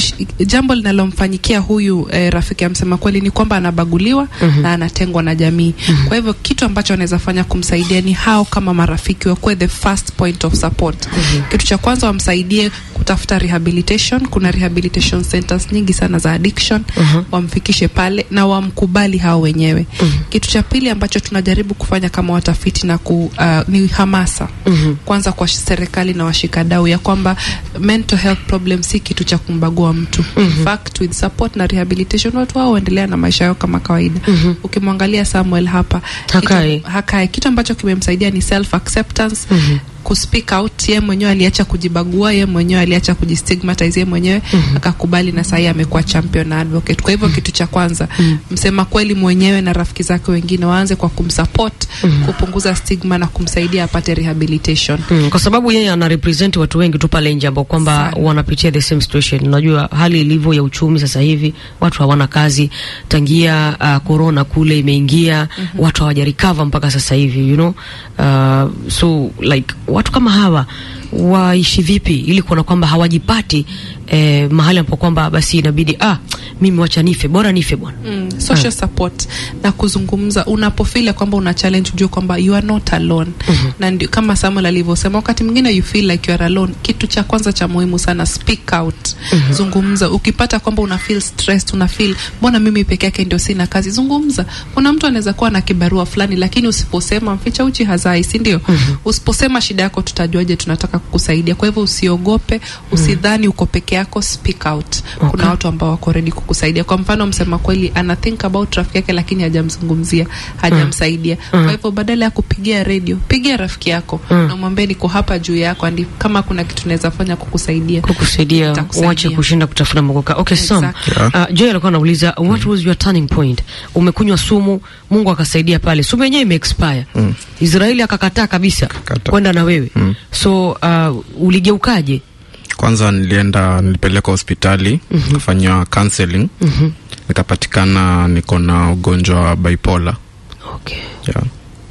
jambo linalomfanyikia huyu eh, rafiki amsema kweli ni kwamba anabaguliwa mm-hmm. na anatengwa na jamii. Mm-hmm. Kwa hivyo kitu ambacho anaweza fanya kumsaidia ni hao kama marafiki wakuwe the first point of support. Mm-hmm. Kitu cha kwanza wamsaidie kutafuta rehabilitation. Kuna rehabilitation centers nyingi sana za addiction. Mm-hmm. Wamfikishe pale na wamkubali hao wenyewe. Mm-hmm. Kitu cha pili ambacho tunajaribu kufanya kama watafiti na ku, uh, ni hamasa. Mm-hmm. Kwanza kwa serikali na washikadau ya kwamba mental health problem si kitu cha kumbagua mtu. Mm-hmm. In fact, with support na rehabilitation watu wao waendelea na maisha yao kama kawaida. Mm-hmm. Ukimwangalia Samuel hapa, Hakai. Kitu, Hakai, kitu ambacho kimemsaidia ni self acceptance. Mm-hmm. Kuspeak out. Yeye mwenyewe aliacha kujibagua, yeye mwenyewe aliacha kujistigmatize, yeye mwenyewe mm-hmm. akakubali, na sasa amekuwa champion na advocate. Kwa hivyo mm-hmm. kitu cha kwanza mm-hmm. msema kweli mwenyewe na rafiki zake wengine waanze kwa kumsupport, mm-hmm. kupunguza stigma na kumsaidia apate rehabilitation. Mm, kwa sababu yeye ana represent watu wengi tu pale nje ambao kwamba wanapitia the same situation. Unajua hali ilivyo ya uchumi sasa hivi, watu hawana kazi tangia uh, corona kule imeingia. Mm-hmm. Watu hawajarecover mpaka sasa hivi, you know. Uh, so like watu kama hawa waishi vipi ili kuona kwamba hawajipati eh, mahali ambapo kwamba basi inabidi ah mimi wacha nife, bora nife bwana. Mm, social ah. support na kuzungumza unapofeel kwamba una challenge, ujue kwamba you are not alone. Mm-hmm. Na ndio kama Samuel alivyosema, wakati mwingine you feel like you are alone, kitu cha kwanza cha muhimu sana, speak out. Mm-hmm. Zungumza. Ukipata kwamba una feel stressed, una feel mbona mimi peke yake ndio sina kazi, zungumza. Kuna mtu anaweza kuwa na kibarua fulani, lakini usiposema mficha uchi hazai, si ndio? Mm-hmm. Usiposema shida yako tutajuaje tunataka kukusaidia? Kwa hivyo usiogope, usidhani uko peke yako, speak out. Okay. Kuna watu ambao wako ready kukusaidia. Kwa mfano msema kweli ana think about rafiki yake lakini hajamzungumzia, hajamsaidia. Mm. Kwa hivyo badala ya kupigia radio, pigia rafiki yako mm. na mwambie niko hapa juu yako, andi kama kuna kitu naweza fanya kukusaidia. Kukusaidia, uache kushinda kutafuta mogoka. Okay, exactly. Sam. Uh, Joy alikuwa anauliza what was your turning point? Umekunywa sumu, Mungu akasaidia pale. Sumu yenyewe ime expire. Mm. Israeli akakataa kabisa kwenda na wewe. Mm. So uh, uligeukaje? Kwanza nilienda, nilipeleka hospitali, mm-hmm. kufanywa counseling. Mm-hmm. Nikapatikana niko na ugonjwa wa bipolar. Okay. Yeah.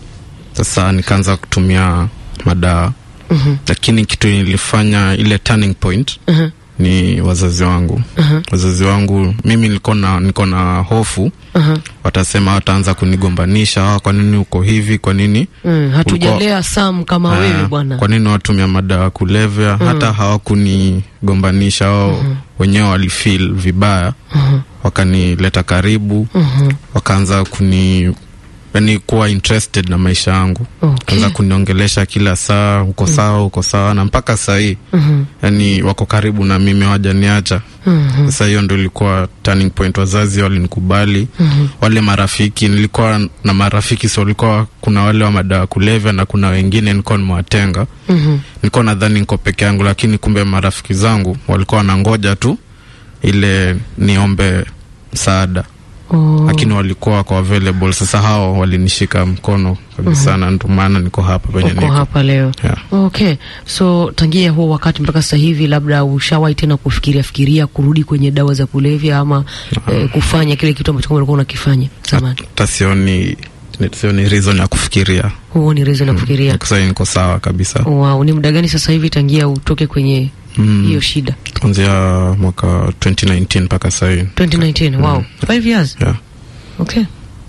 Sasa nikaanza kutumia madawa. Mm-hmm. Lakini kitu nilifanya ile turning point, mm-hmm. ni wazazi wangu. Uh-huh. Wazazi wangu mimi niko na niko na hofu. Uh-huh. Watasema wataanza kunigombanisha, kwa nini uko hivi, kwa nini mm, hatujalea Sam kama uh, wewe bwana, kwa nini watumia madawa kulevya. Uh-huh. Hata hawakunigombanisha wao. Uh-huh. Wenyewe walifeel vibaya. Uh-huh. Wakanileta karibu. Uh-huh. Wakaanza kuni yani kuwa interested na maisha yangu. Okay. Kaanza kuniongelesha kila saa, uko mm. sawa, uko sawa, na mpaka saa hii. Mm-hmm. Yani wako karibu na mimi, hawajaniacha. Mm-hmm. Sasa hiyo ndio ilikuwa turning point. Wazazi walinikubali. Mm-hmm. Wale marafiki, nilikuwa na marafiki, so walikuwa kuna wale wa madawa kulevya na kuna wengine nilikuwa nimewatenga. Mm-hmm. Nilikuwa nadhani niko peke yangu, lakini kumbe marafiki zangu walikuwa wanangoja tu ile niombe msaada. Oh. Lakini walikuwa kwa available. Sasa hao walinishika mkono kabisa. Uh-huh. Na ndio maana niko hapa penye niko hapa leo. Yeah. Okay. So tangia huo wakati mpaka sasa hivi labda ushawahi tena kufikiria fikiria kurudi kwenye dawa za kulevya ama uh-huh. eh, kufanya kile kitu ambacho ulikuwa unakifanya zamani? Tasioni sioni reason ya kufikiria. Huo ni reason ya kufikiria. Kwa sababu niko sawa kabisa. Wow, ni muda gani sasa hivi tangia utoke kwenye mm. hiyo shida? Kuanzia mwaka twenty nineteen mpaka sasa hivi. twenty nineteen, wow. Mm. five years? Yeah. Okay.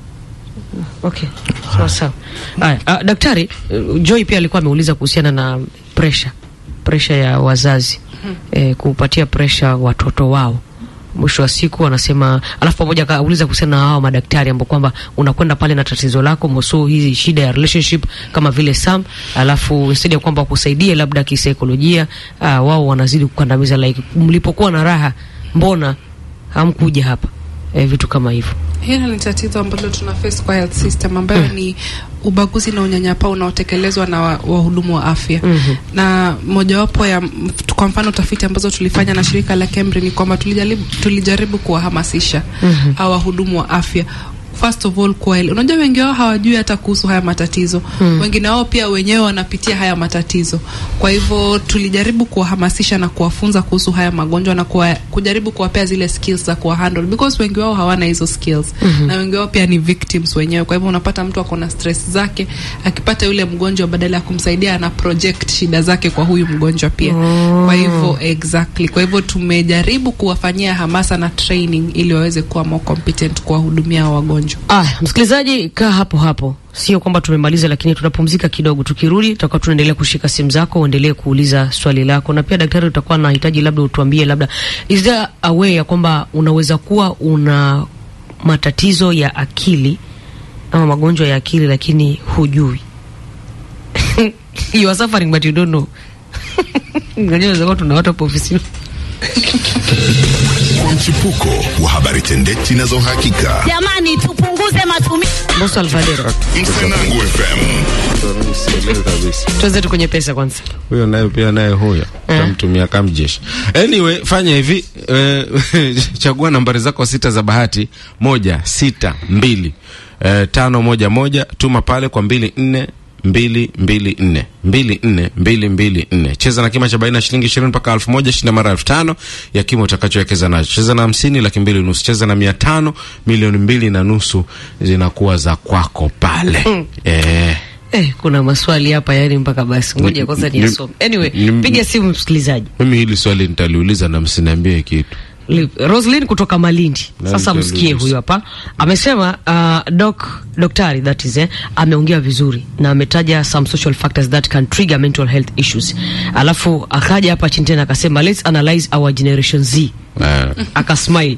Okay. Sawa sawa. Haya, uh, daktari, uh, Joy pia alikuwa ameuliza kuhusiana na pressure. Pressure ya wazazi. Mm. Eh, kupatia pressure watoto wao. Mwisho wa siku anasema, alafu pamoja akauliza kuhusiana na hao madaktari ambao kwamba unakwenda pale na tatizo lako mso hizi shida ya relationship kama vile Sam, alafu instead ya kwamba kusaidie labda kisaikolojia, uh, wao wanazidi kukandamiza, like mlipokuwa na raha mbona hamkuja hapa, eh, vitu kama hivyo. Hilo ni tatizo ambalo tuna face kwa health system ambayo mm. ni ubaguzi na unyanyapaa unaotekelezwa na wahudumu wa, wa afya. Mm-hmm. Na mojawapo ya kwa mfano utafiti ambazo tulifanya na shirika la Kemri ni kwamba tulijaribu tulijaribu kuwahamasisha mm-hmm. hawa wahudumu wa afya. First of all, kwa ile unajua wengi wao hawajui hata kuhusu haya matatizo. Hmm. Wengine wao pia wenyewe wanapitia haya matatizo. Kwa hivyo tulijaribu kuwahamasisha na kuwafunza kuhusu haya magonjwa na kuwa, kujaribu kuwapea zile skills za kuwa handle because wengi wao hawana hizo skills. Hmm. Na wengi wao pia ni victims wenyewe. Kwa hivyo unapata mtu akona stress zake, akipata yule mgonjwa badala ya kumsaidia ana project shida zake kwa huyu mgonjwa pia. Oh. Kwa hivyo exactly. Kwa hivyo tumejaribu kuwafanyia hamasa na training ili waweze kuwa more competent kuwahudumia wagonjwa. Ah, msikilizaji, kaa hapo hapo. Sio kwamba tumemaliza, lakini tunapumzika kidogo. Tukirudi tutakuwa tunaendelea kushika simu zako, uendelee kuuliza swali lako, na pia daktari utakuwa anahitaji labda utuambie labda is there a way ya kwamba unaweza kuwa una matatizo ya akili ama magonjwa ya akili lakini hujui. You are suffering but you don't know. Ngajua zako tuna watu hapo ofisini. Kwa mchipuko wa habari tendeti na za uhakika. Jamani, tupunguze matumizi. Boss Alvadero. Msenangu F M. Tuanze tu kwenye pesa kwanza. Huyo naye pia naye huyo. Tutamtumia kama jeshi. Anyway, fanya hivi, eh, chagua nambari zako sita za bahati, moja, sita, mbili, eh, tano, moja, moja, tuma pale kwa mbili, nne, mbili, mbili, nne, mbili, nne, mbili, mbili, nne. Cheza na kima cha baina shilingi ishirini mpaka elfu moja, shinda mara elfu tano ya kima utakachowekeza nacho. Cheza na hamsini, laki mbili nusu. Cheza na mia tano, milioni mbili na nusu zinakuwa za kwako pale. Mm. Eh. Eh, kuna maswali hapa yani mpaka basi. Ngoja kwanza niasome. Anyway, piga simu msikilizaji. Mimi hili swali nitaliuliza na msiniambie kitu. Roslyn kutoka Malindi. Sasa msikie huyu hapa. Amesema uh, doc daktari that is eh, ameongea vizuri na ametaja some social factors that can trigger mental health issues. Alafu akaja hapa chini tena akasema let's analyze our generation Z. Uh, akasmile.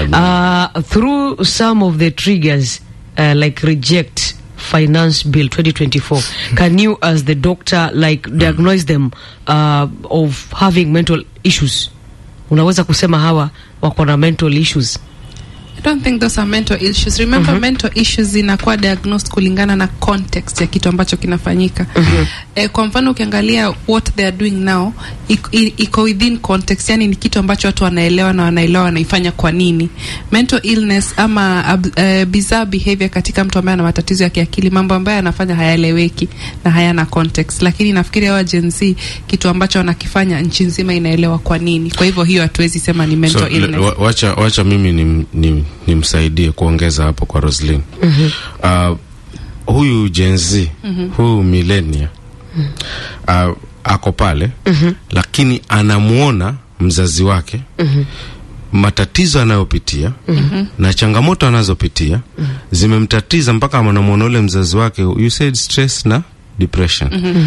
Uh, through some of the triggers uh, like reject finance bill twenty twenty-four, can you as the doctor like diagnose them uh, of having mental issues? Unaweza kusema hawa wako na mental issues? I don't think those are mental issues. Remember, mm-hmm. mental issues zinakuwa diagnosed kulingana na context ya kitu ambacho kinafanyika. Mm-hmm. Eh, kwa mfano ukiangalia what they are doing now, iko within context, yani ni kitu ambacho watu wanaelewa na wanaelewa wanaifanya kwa nini. Mental illness ama uh, bizarre behavior katika mtu ambaye ana matatizo ya kiakili, mambo ambayo anafanya hayaeleweki na hayana context. Lakini nafikiri hawa Gen Z kitu ambacho wanakifanya nchi nzima inaelewa kwa nini. Kwa hivyo hiyo hatuwezi sema ni mental so, illness. Le, wacha wacha mimi ni, ni nimsaidie kuongeza hapo kwa Roslyn. Mm-hmm. Uh, huyu Gen Z, mm-hmm. huyu millennial, mm-hmm. uh, ako pale, mm-hmm. lakini anamuona mzazi wake, mm-hmm. matatizo anayopitia, mm-hmm. na changamoto anazopitia, mm-hmm. zimemtatiza mpaka anamuona ule mzazi wake, you said stress na depression. Mm-hmm.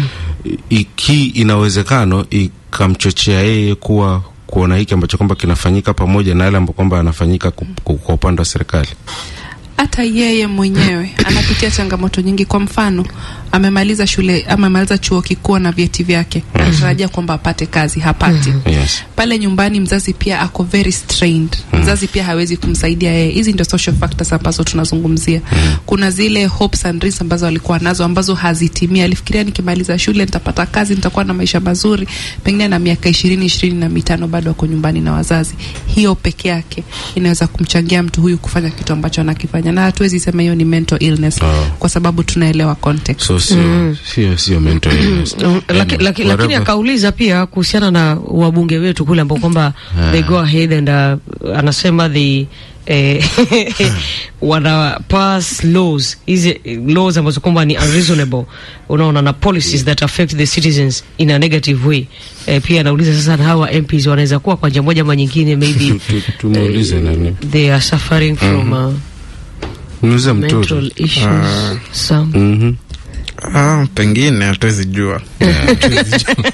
Iki inawezekano ikamchochea yeye kuwa kuona hiki ambacho kwamba kinafanyika pamoja na yale ambacho kwamba anafanyika kwa upande wa serikali. Hata yeye mwenyewe anapitia changamoto nyingi. Kwa mfano, amemaliza shule, amemaliza chuo kikuu na vyeti vyake. Mm-hmm. Anatarajia kwamba apate kazi, hapati. Mm-hmm. Yes. Pale nyumbani mzazi pia ako very strained. Mm-hmm. Mzazi pia hawezi kumsaidia yeye. Hizi ndio social factors ambazo tunazungumzia. Mm-hmm. Kuna zile hopes and dreams ambazo alikuwa nazo ambazo hazitimia. Alifikiria nikimaliza shule nitapata kazi, nitakuwa na maisha mazuri. Pengine na miaka ishirini, ishirini na mitano bado ako nyumbani na wazazi. Hiyo peke yake inaweza kumchangia mtu huyu kufanya kitu ambacho anakifanya. Na hatuwezi sema hiyo ni mental illness, oh. kwa sababu tunaelewa context. So sio mm. sio sio mental illness. Laki, laki, lakini akauliza pia kuhusiana na wabunge wetu kule ambao kwamba they go ahead and uh, anasema the eh, wana pass laws, hizi laws ambazo kwamba ni unreasonable, unaona, na policies that affect the citizens in a negative way. Eh, pia anauliza sasa na hawa M Ps wanaweza kuwa kwa njia moja ama nyingine maybe tumuulize nani they are suffering from uh, Nuza mental issues. Uh, some. Mhm. Ah, pengine hatuwezi jua. Yeah, hatuwezi jua.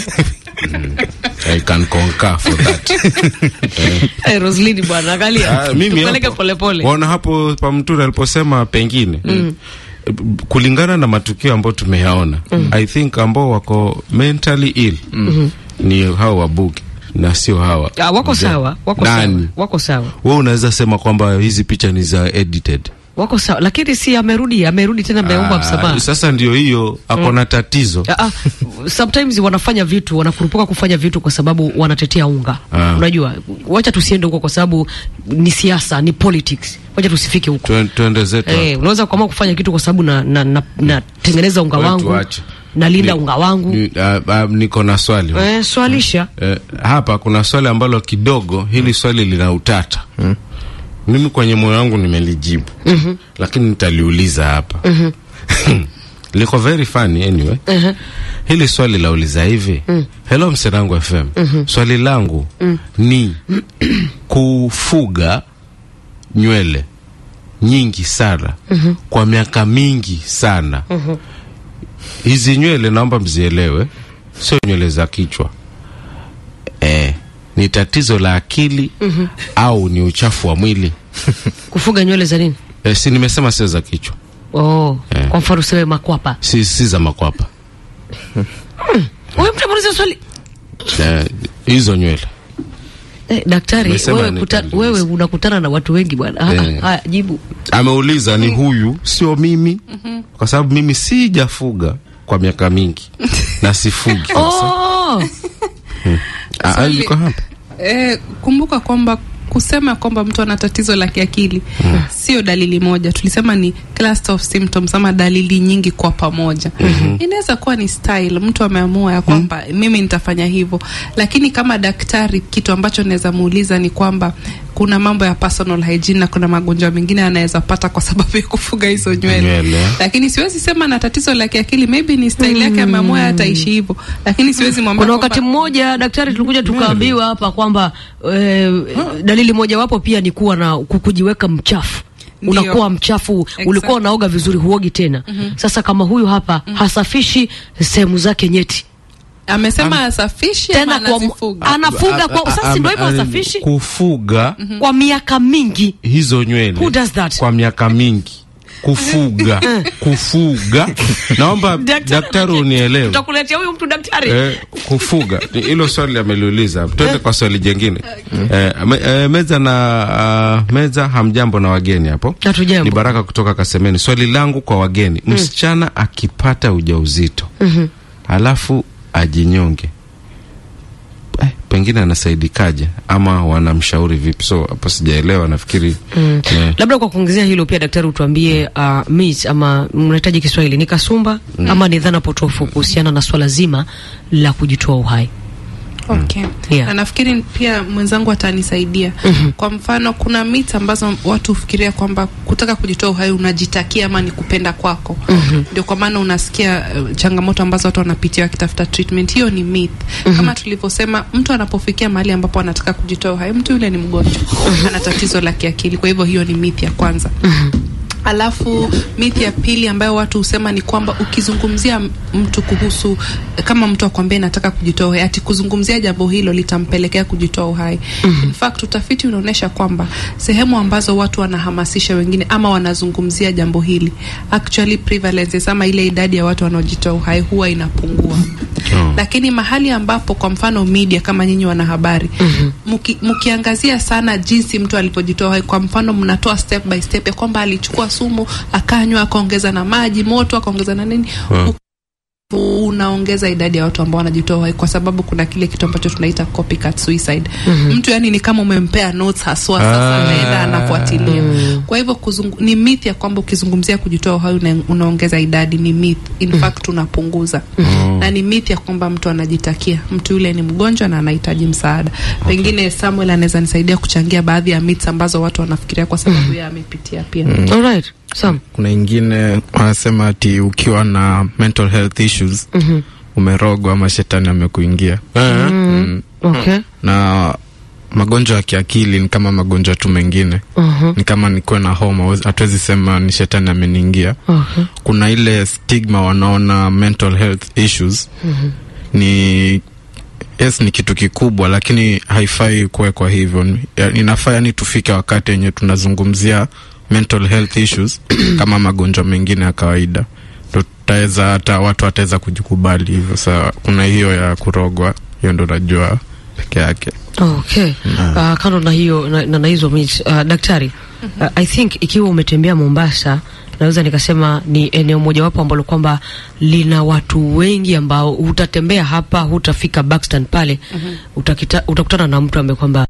I can concur for that. Eh, Roslyn bwana, angalia. Tupeleke pole pole. Wana hapo pa Mtura aliposema pengine. Mm. Kulingana na matukio ambayo tumeyaona, mm. I think ambao wako mentally ill, mm-hmm. ni hao wabuki. na sio hawa. Ah, wako Mde. sawa, wako Nani? sawa. Wako sawa. Wewe unaweza sema kwamba hizi picha ni za edited. Wako sawa, lakini si amerudi, amerudi tena ameomba msamaha. Sasa ndio hiyo akona mm. tatizo. Ah, sometimes wanafanya vitu, wanakurupuka kufanya vitu kwa sababu wanatetea unga. Ah. Unajua, wacha tusiende huko kwa sababu ni siasa, ni politics. Wacha tusifike huko. Tuende zetu. Eh, unaweza kuamua kufanya kitu kwa sababu na na, na, na tengeneza unga wangu. Na linda ni, unga wangu. Ni, uh, uh, niko na swali. Eh, swalisha. Eh, hapa kuna swali ambalo kidogo hili swali lina utata. Hmm. Mimi kwenye moyo wangu nimelijibu. Mm-hmm. Lakini nitaliuliza hapa. Mm-hmm. Liko very funny anyway. Mm-hmm. Hili swali lauliza hivi. Mm. Hello Mserango F M. Mm-hmm. Swali langu mm. ni kufuga nywele nyingi sana mm-hmm. kwa miaka mingi sana. Mm-hmm. Hizi nywele naomba mzielewe, sio nywele za kichwa. Eh, ni tatizo la akili mm-hmm. au ni uchafu wa mwili? Kufuga nywele za nini? Eh, si nimesema sio za kichwa. Oh, eh. Kwa mfano sewe makwapa. Si si za makwapa. Wewe mtamuuliza swali. Eh, hizo nywele. Eh, daktari, wewe kuta, wewe unakutana na watu wengi bwana. Eh. Haya, jibu. Ameuliza ni huyu, sio mimi. Mm-hmm. Kwa sababu mimi sijafuga kwa miaka mingi. Na sifugi sasa. Oh. hmm. Ah, yuko hapa. Eh, kumbuka kwamba kusema kwamba mtu ana tatizo la kiakili mm. sio dalili moja. Tulisema ni cluster of symptoms ama dalili nyingi kwa pamoja. Mm-hmm. Inaweza kuwa ni style, mtu ameamua ya kwamba mm. mimi nitafanya hivyo. Lakini kama daktari, kitu ambacho naweza muuliza ni kwamba kuna mambo ya personal hygiene na kuna magonjwa mengine anaweza pata kwa sababu ya kufuga hizo nywele. Lakini siwezi sema na tatizo la kiakili, maybe ni style yake mm. ameamua ataishi hivyo. Lakini siwezi mwambia. Kuna wakati mmoja daktari tulikuja tukaambiwa hapa kwamba e, dalili moja wapo pia ni kuwa na kujiweka mchafu. Ndiyo. Unakuwa mchafu, exactly. Ulikuwa unaoga vizuri huogi tena. Mm-hmm. Sasa kama huyu hapa mm-hmm. hasafishi sehemu zake nyeti. Amesema asafishi tena kwa anazifuga. Anafuga kwa sasa ndio hivyo asafishi. Kufuga mm-hmm. kwa miaka mingi hizo nywele. Who does that? Kwa miaka mingi. Kufuga. Kufuga. Naomba daktari unielewe. Tutakuletea huyu mtu daktari. Eh, kufuga. Hilo swali ameliuliza. Twende kwa swali jingine. Eh, eh, meza na uh, meza hamjambo na wageni hapo. Hatujambo. Ni Baraka kutoka Kasemeni. Swali langu kwa wageni, mm. msichana akipata ujauzito. Mhm. Alafu ajinyonge. Eh, pengine anasaidikaje ama wanamshauri vipi? So hapo sijaelewa, nafikiri mm. yeah. Labda kwa kuongezea hilo pia daktari utuambie uh, myth ama mnahitaji Kiswahili ni kasumba mm. ama ni dhana potofu kuhusiana na swala zima la kujitoa uhai. Okay. Yeah. Na nafikiri pia mwenzangu atanisaidia. Mm-hmm. Kwa mfano kuna myth ambazo watu hufikiria kwamba kutaka kujitoa uhai unajitakia ama ni kupenda kwako. Mm-hmm. Ndio kwa maana unasikia uh, changamoto ambazo watu wanapitia wakitafuta treatment. Hiyo ni myth. Mm-hmm. Kama tulivyosema, mtu anapofikia mahali ambapo anataka kujitoa uhai, mtu yule ni mgonjwa. Mm-hmm. Ana tatizo la kiakili. Kwa hivyo hiyo ni myth ya kwanza. Mm-hmm. Alafu myth ya pili ambayo watu husema ni kwamba ukizungumzia mtu kuhusu kama mtu akwambia nataka kujitoa uhai, ati kuzungumzia jambo hilo litampelekea kujitoa uhai. Mm-hmm. In fact utafiti unaonyesha kwamba sehemu ambazo watu wanahamasisha wengine ama wanazungumzia jambo hili, actually prevalence ama ile idadi ya watu wanaojitoa uhai huwa inapungua. Oh. Lakini mahali ambapo kwa mfano media kama nyinyi wanahabari mm-hmm. muki, mukiangazia sana jinsi mtu alipojitoa uhai, kwa mfano mnatoa step by step ya kwamba alichukua sumu akanywa akaongeza na maji moto akaongeza na nini, oh. unaongeza idadi ya watu ambao wanajitoa uhai, kwa sababu kuna kile kitu ambacho tunaita copycat suicide. Mm-hmm. Mtu yani ni kama umempea notes haswa sasa anaenda anafuatilia. Mm-hmm. Kwa hivyo kuzungu, ni myth ya kwamba ukizungumzia kujitoa uhai una, unaongeza idadi, ni myth. In mm-hmm. fact tunapunguza. Mm-hmm. Na ni myth ya kwamba mtu anajitakia. Mtu yule ni mgonjwa na anahitaji msaada. Okay. Pengine Samuel anaweza nisaidia kuchangia baadhi ya myths ambazo watu wanafikiria kwa sababu yeye amepitia pia. Mm-hmm. All right. Sam. Kuna ingine wanasema ati ukiwa na mental health issues mm-hmm. umerogwa ama shetani amekuingia. Mm-hmm. Mm. Okay. Na magonjwa ya kiakili ni kama magonjwa tu mengine. Mm-hmm. Ni kama nikuwe na homa, hatuwezi sema ni shetani ameniingia. Okay. Kuna ile stigma wanaona mental health issues. Mm-hmm. Ni yes, ni kitu kikubwa lakini haifai kuwekwa hivyo. Inafaa yani tufike wakati yenye tunazungumzia mental health issues kama magonjwa mengine ya kawaida, tutaweza hata watu wataweza kujikubali hivyo. Sasa kuna hiyo ya kurogwa, hiyo ndo najua peke yake. Okay. Uh, kando na hiyo na, na, na hizo uh, daktari, uh, I think ikiwa umetembea Mombasa, naweza nikasema ni eneo mojawapo ambalo kwamba lina watu wengi ambao utatembea hapa hutafika Buxton pale, mm-hmm. utakita, utakutana na mtu ambaye kwamba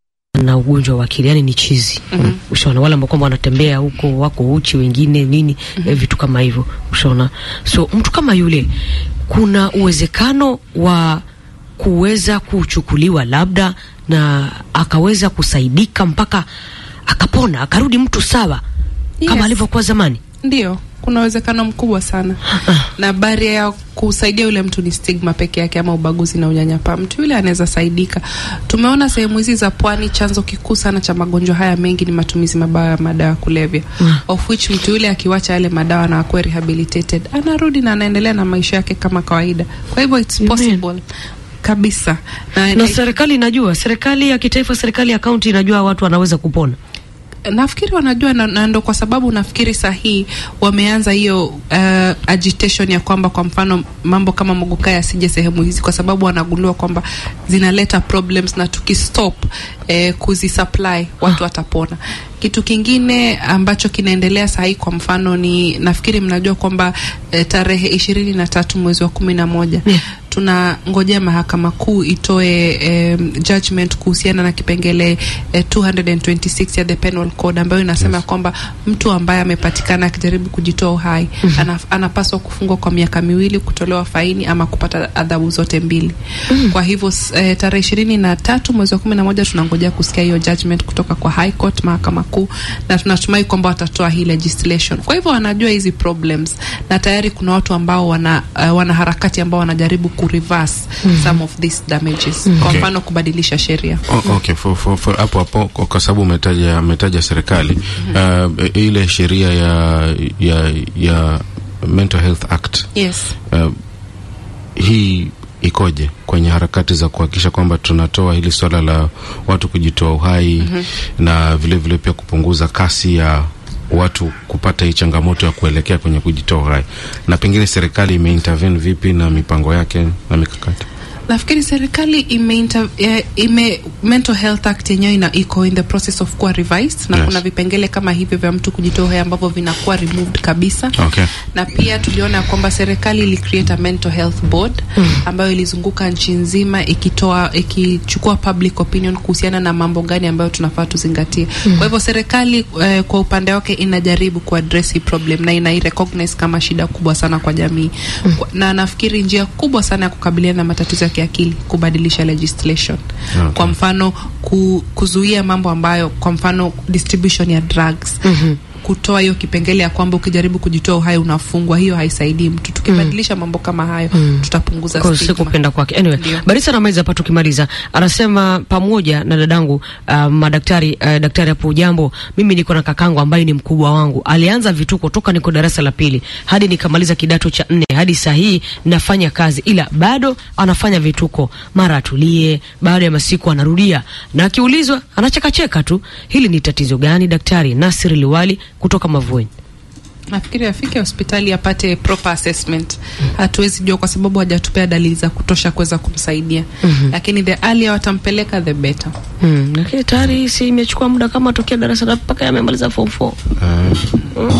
na ugonjwa wa akili, yani ni chizi. Mm-hmm. Ushaona wale ambao kwamba wanatembea huko wako uchi wengine nini, mm-hmm. eh, vitu kama hivyo. Ushaona. So mtu kama yule kuna uwezekano wa kuweza kuchukuliwa labda na akaweza kusaidika mpaka akapona akarudi mtu sawa, yes, kama alivyokuwa zamani. Ndio, kuna uwezekano mkubwa sana. Na baria ya kusaidia yule mtu ni stigma peke yake ama ubaguzi na unyanyapaa. Mtu yule anaweza saidika. Tumeona sehemu hizi za pwani chanzo kikuu sana cha magonjwa haya mengi ni matumizi mabaya ya madawa kulevya. Mm. Of which mtu yule akiwacha yale madawa na akuwe rehabilitated, anarudi na anaendelea na maisha yake kama kawaida. Kwa hivyo it's possible. Amen. Kabisa. Na, na serikali inajua, serikali ya kitaifa, serikali ya kaunti inajua watu wanaweza kupona. Nafikiri wanajua, na, na ndo kwa sababu nafikiri sahihi wameanza hiyo uh, agitation ya kwamba kwa mfano mambo kama Mogoka yasije sehemu hizi, kwa sababu wanagundua kwamba zinaleta problems na tukistop eh, kuzisupply watu watapona. Kitu kingine ambacho kinaendelea sahi kwa mfano ni nafikiri mnajua kwamba eh, tarehe ishirini na tatu mwezi wa kumi na moja, yeah, tuna ngojea mahakama kuu itoe eh, judgment kuhusiana na kipengele eh, two twenty-six ya the penal code ambayo inasema, yes, kwamba mtu ambaye amepatikana akijaribu kujitoa uhai, mm-hmm. anaf, anapaswa kufungwa kwa miaka miwili, kutolewa faini ama kupata adhabu zote mbili. Mm-hmm. Kwa hivyo eh, tarehe ishirini na tatu mwezi wa kumi na moja tunangojea kusikia hiyo judgment kutoka kwa High Court, mahakama kuu, na tunatumai kwamba watatoa hii legislation. Kwa hivyo wanajua hizi problems na tayari kuna watu ambao wana uh, wana harakati ambao wanajaribu ku reverse, mm-hmm. some of these damages. Mm-hmm. Kwa mfano okay. kubadilisha sheria. Oh, okay, for for for hapo hapo kwa sababu umetaja umetaja serikali, mm-hmm. uh, ile sheria ya ya ya Mental Health Act. Yes. Uh, hii ikoje kwenye harakati za kuhakikisha kwamba tunatoa hili swala la watu kujitoa uhai, mm-hmm. na vile vile pia kupunguza kasi ya watu kupata hii changamoto ya kuelekea kwenye kujitoa uhai, na pengine serikali imeintervene vipi na mipango yake na mikakati? Nafikiri serikali ime, uh, ime Mental Health Act yenyewe ina iko in the process of kuwa revised, na yes. kuna vipengele kama hivyo vya mtu kujitoa uhai ambavyo vinakuwa removed kabisa. Okay. Na pia tuliona kwamba serikali ili create a mental health board, mm. ambayo ilizunguka nchi nzima ikitoa ikichukua public opinion kuhusiana na mambo gani ambayo tunafaa tuzingatie. Mm. Kwa hivyo serikali uh, kwa upande wake inajaribu kuaddress hii problem na ina recognize kama shida kubwa sana kwa jamii. Mm. Na nafikiri njia kubwa sana ya kukabiliana na matatizo ya kiakili kubadilisha legislation. Okay. Kwa mfano ku, kuzuia mambo ambayo kwa mfano distribution ya drugs. Mm-hmm. Kutoa hiyo kipengele ya kwamba ukijaribu kujitoa uhai unafungwa, hiyo haisaidii mtu. Tukibadilisha mm. mambo kama hayo, mm. tutapunguza stigma. Kwa kupenda kwake. Anyway, Dio. Barisa na maiza hapa tukimaliza. Anasema pamoja na dadangu uh, madaktari uh, daktari hapo jambo, mimi niko na kakangu ambaye ni mkubwa wangu. Alianza vituko toka niko darasa la pili hadi nikamaliza kidato cha nne, hadi saa hii nafanya kazi, ila bado anafanya vituko. Mara atulie, baada ya masiku anarudia. Na akiulizwa anacheka cheka tu. Hili ni tatizo gani daktari? Nasir Liwali kutoka Mavueni. Nafikiri afike hospitali apate proper assessment. Mm. Hatuwezi jua kwa sababu hajatupea dalili za kutosha kuweza kumsaidia. Mm-hmm. Lakini the earlier watampeleka the better. Mm. Lakini tayari si imechukua muda kama tokea darasa la mpaka yamemaliza form four. Uh. Mm.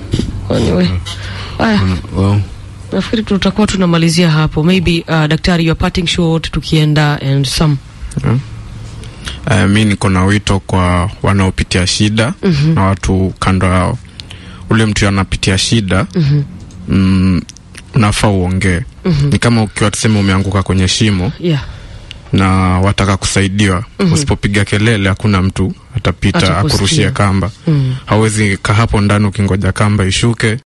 Anyway. Aya. Well. Nafikiri tutakuwa tunamalizia hapo. Maybe uh, daktari you are parting short tukienda and some. Mm. Uh, mimi niko na wito kwa wanaopitia shida, mm-hmm. na watu kando yao. Ule mtu anapitia shida, mm-hmm. mm, unafaa uongee. Mm-hmm. Ni kama ukiwa tuseme umeanguka kwenye shimo, yeah. na wataka kusaidiwa, mm-hmm. usipopiga kelele hakuna mtu atapita akurushia kamba. Mm-hmm. Hawezi kaa hapo ndani ukingoja kamba ishuke.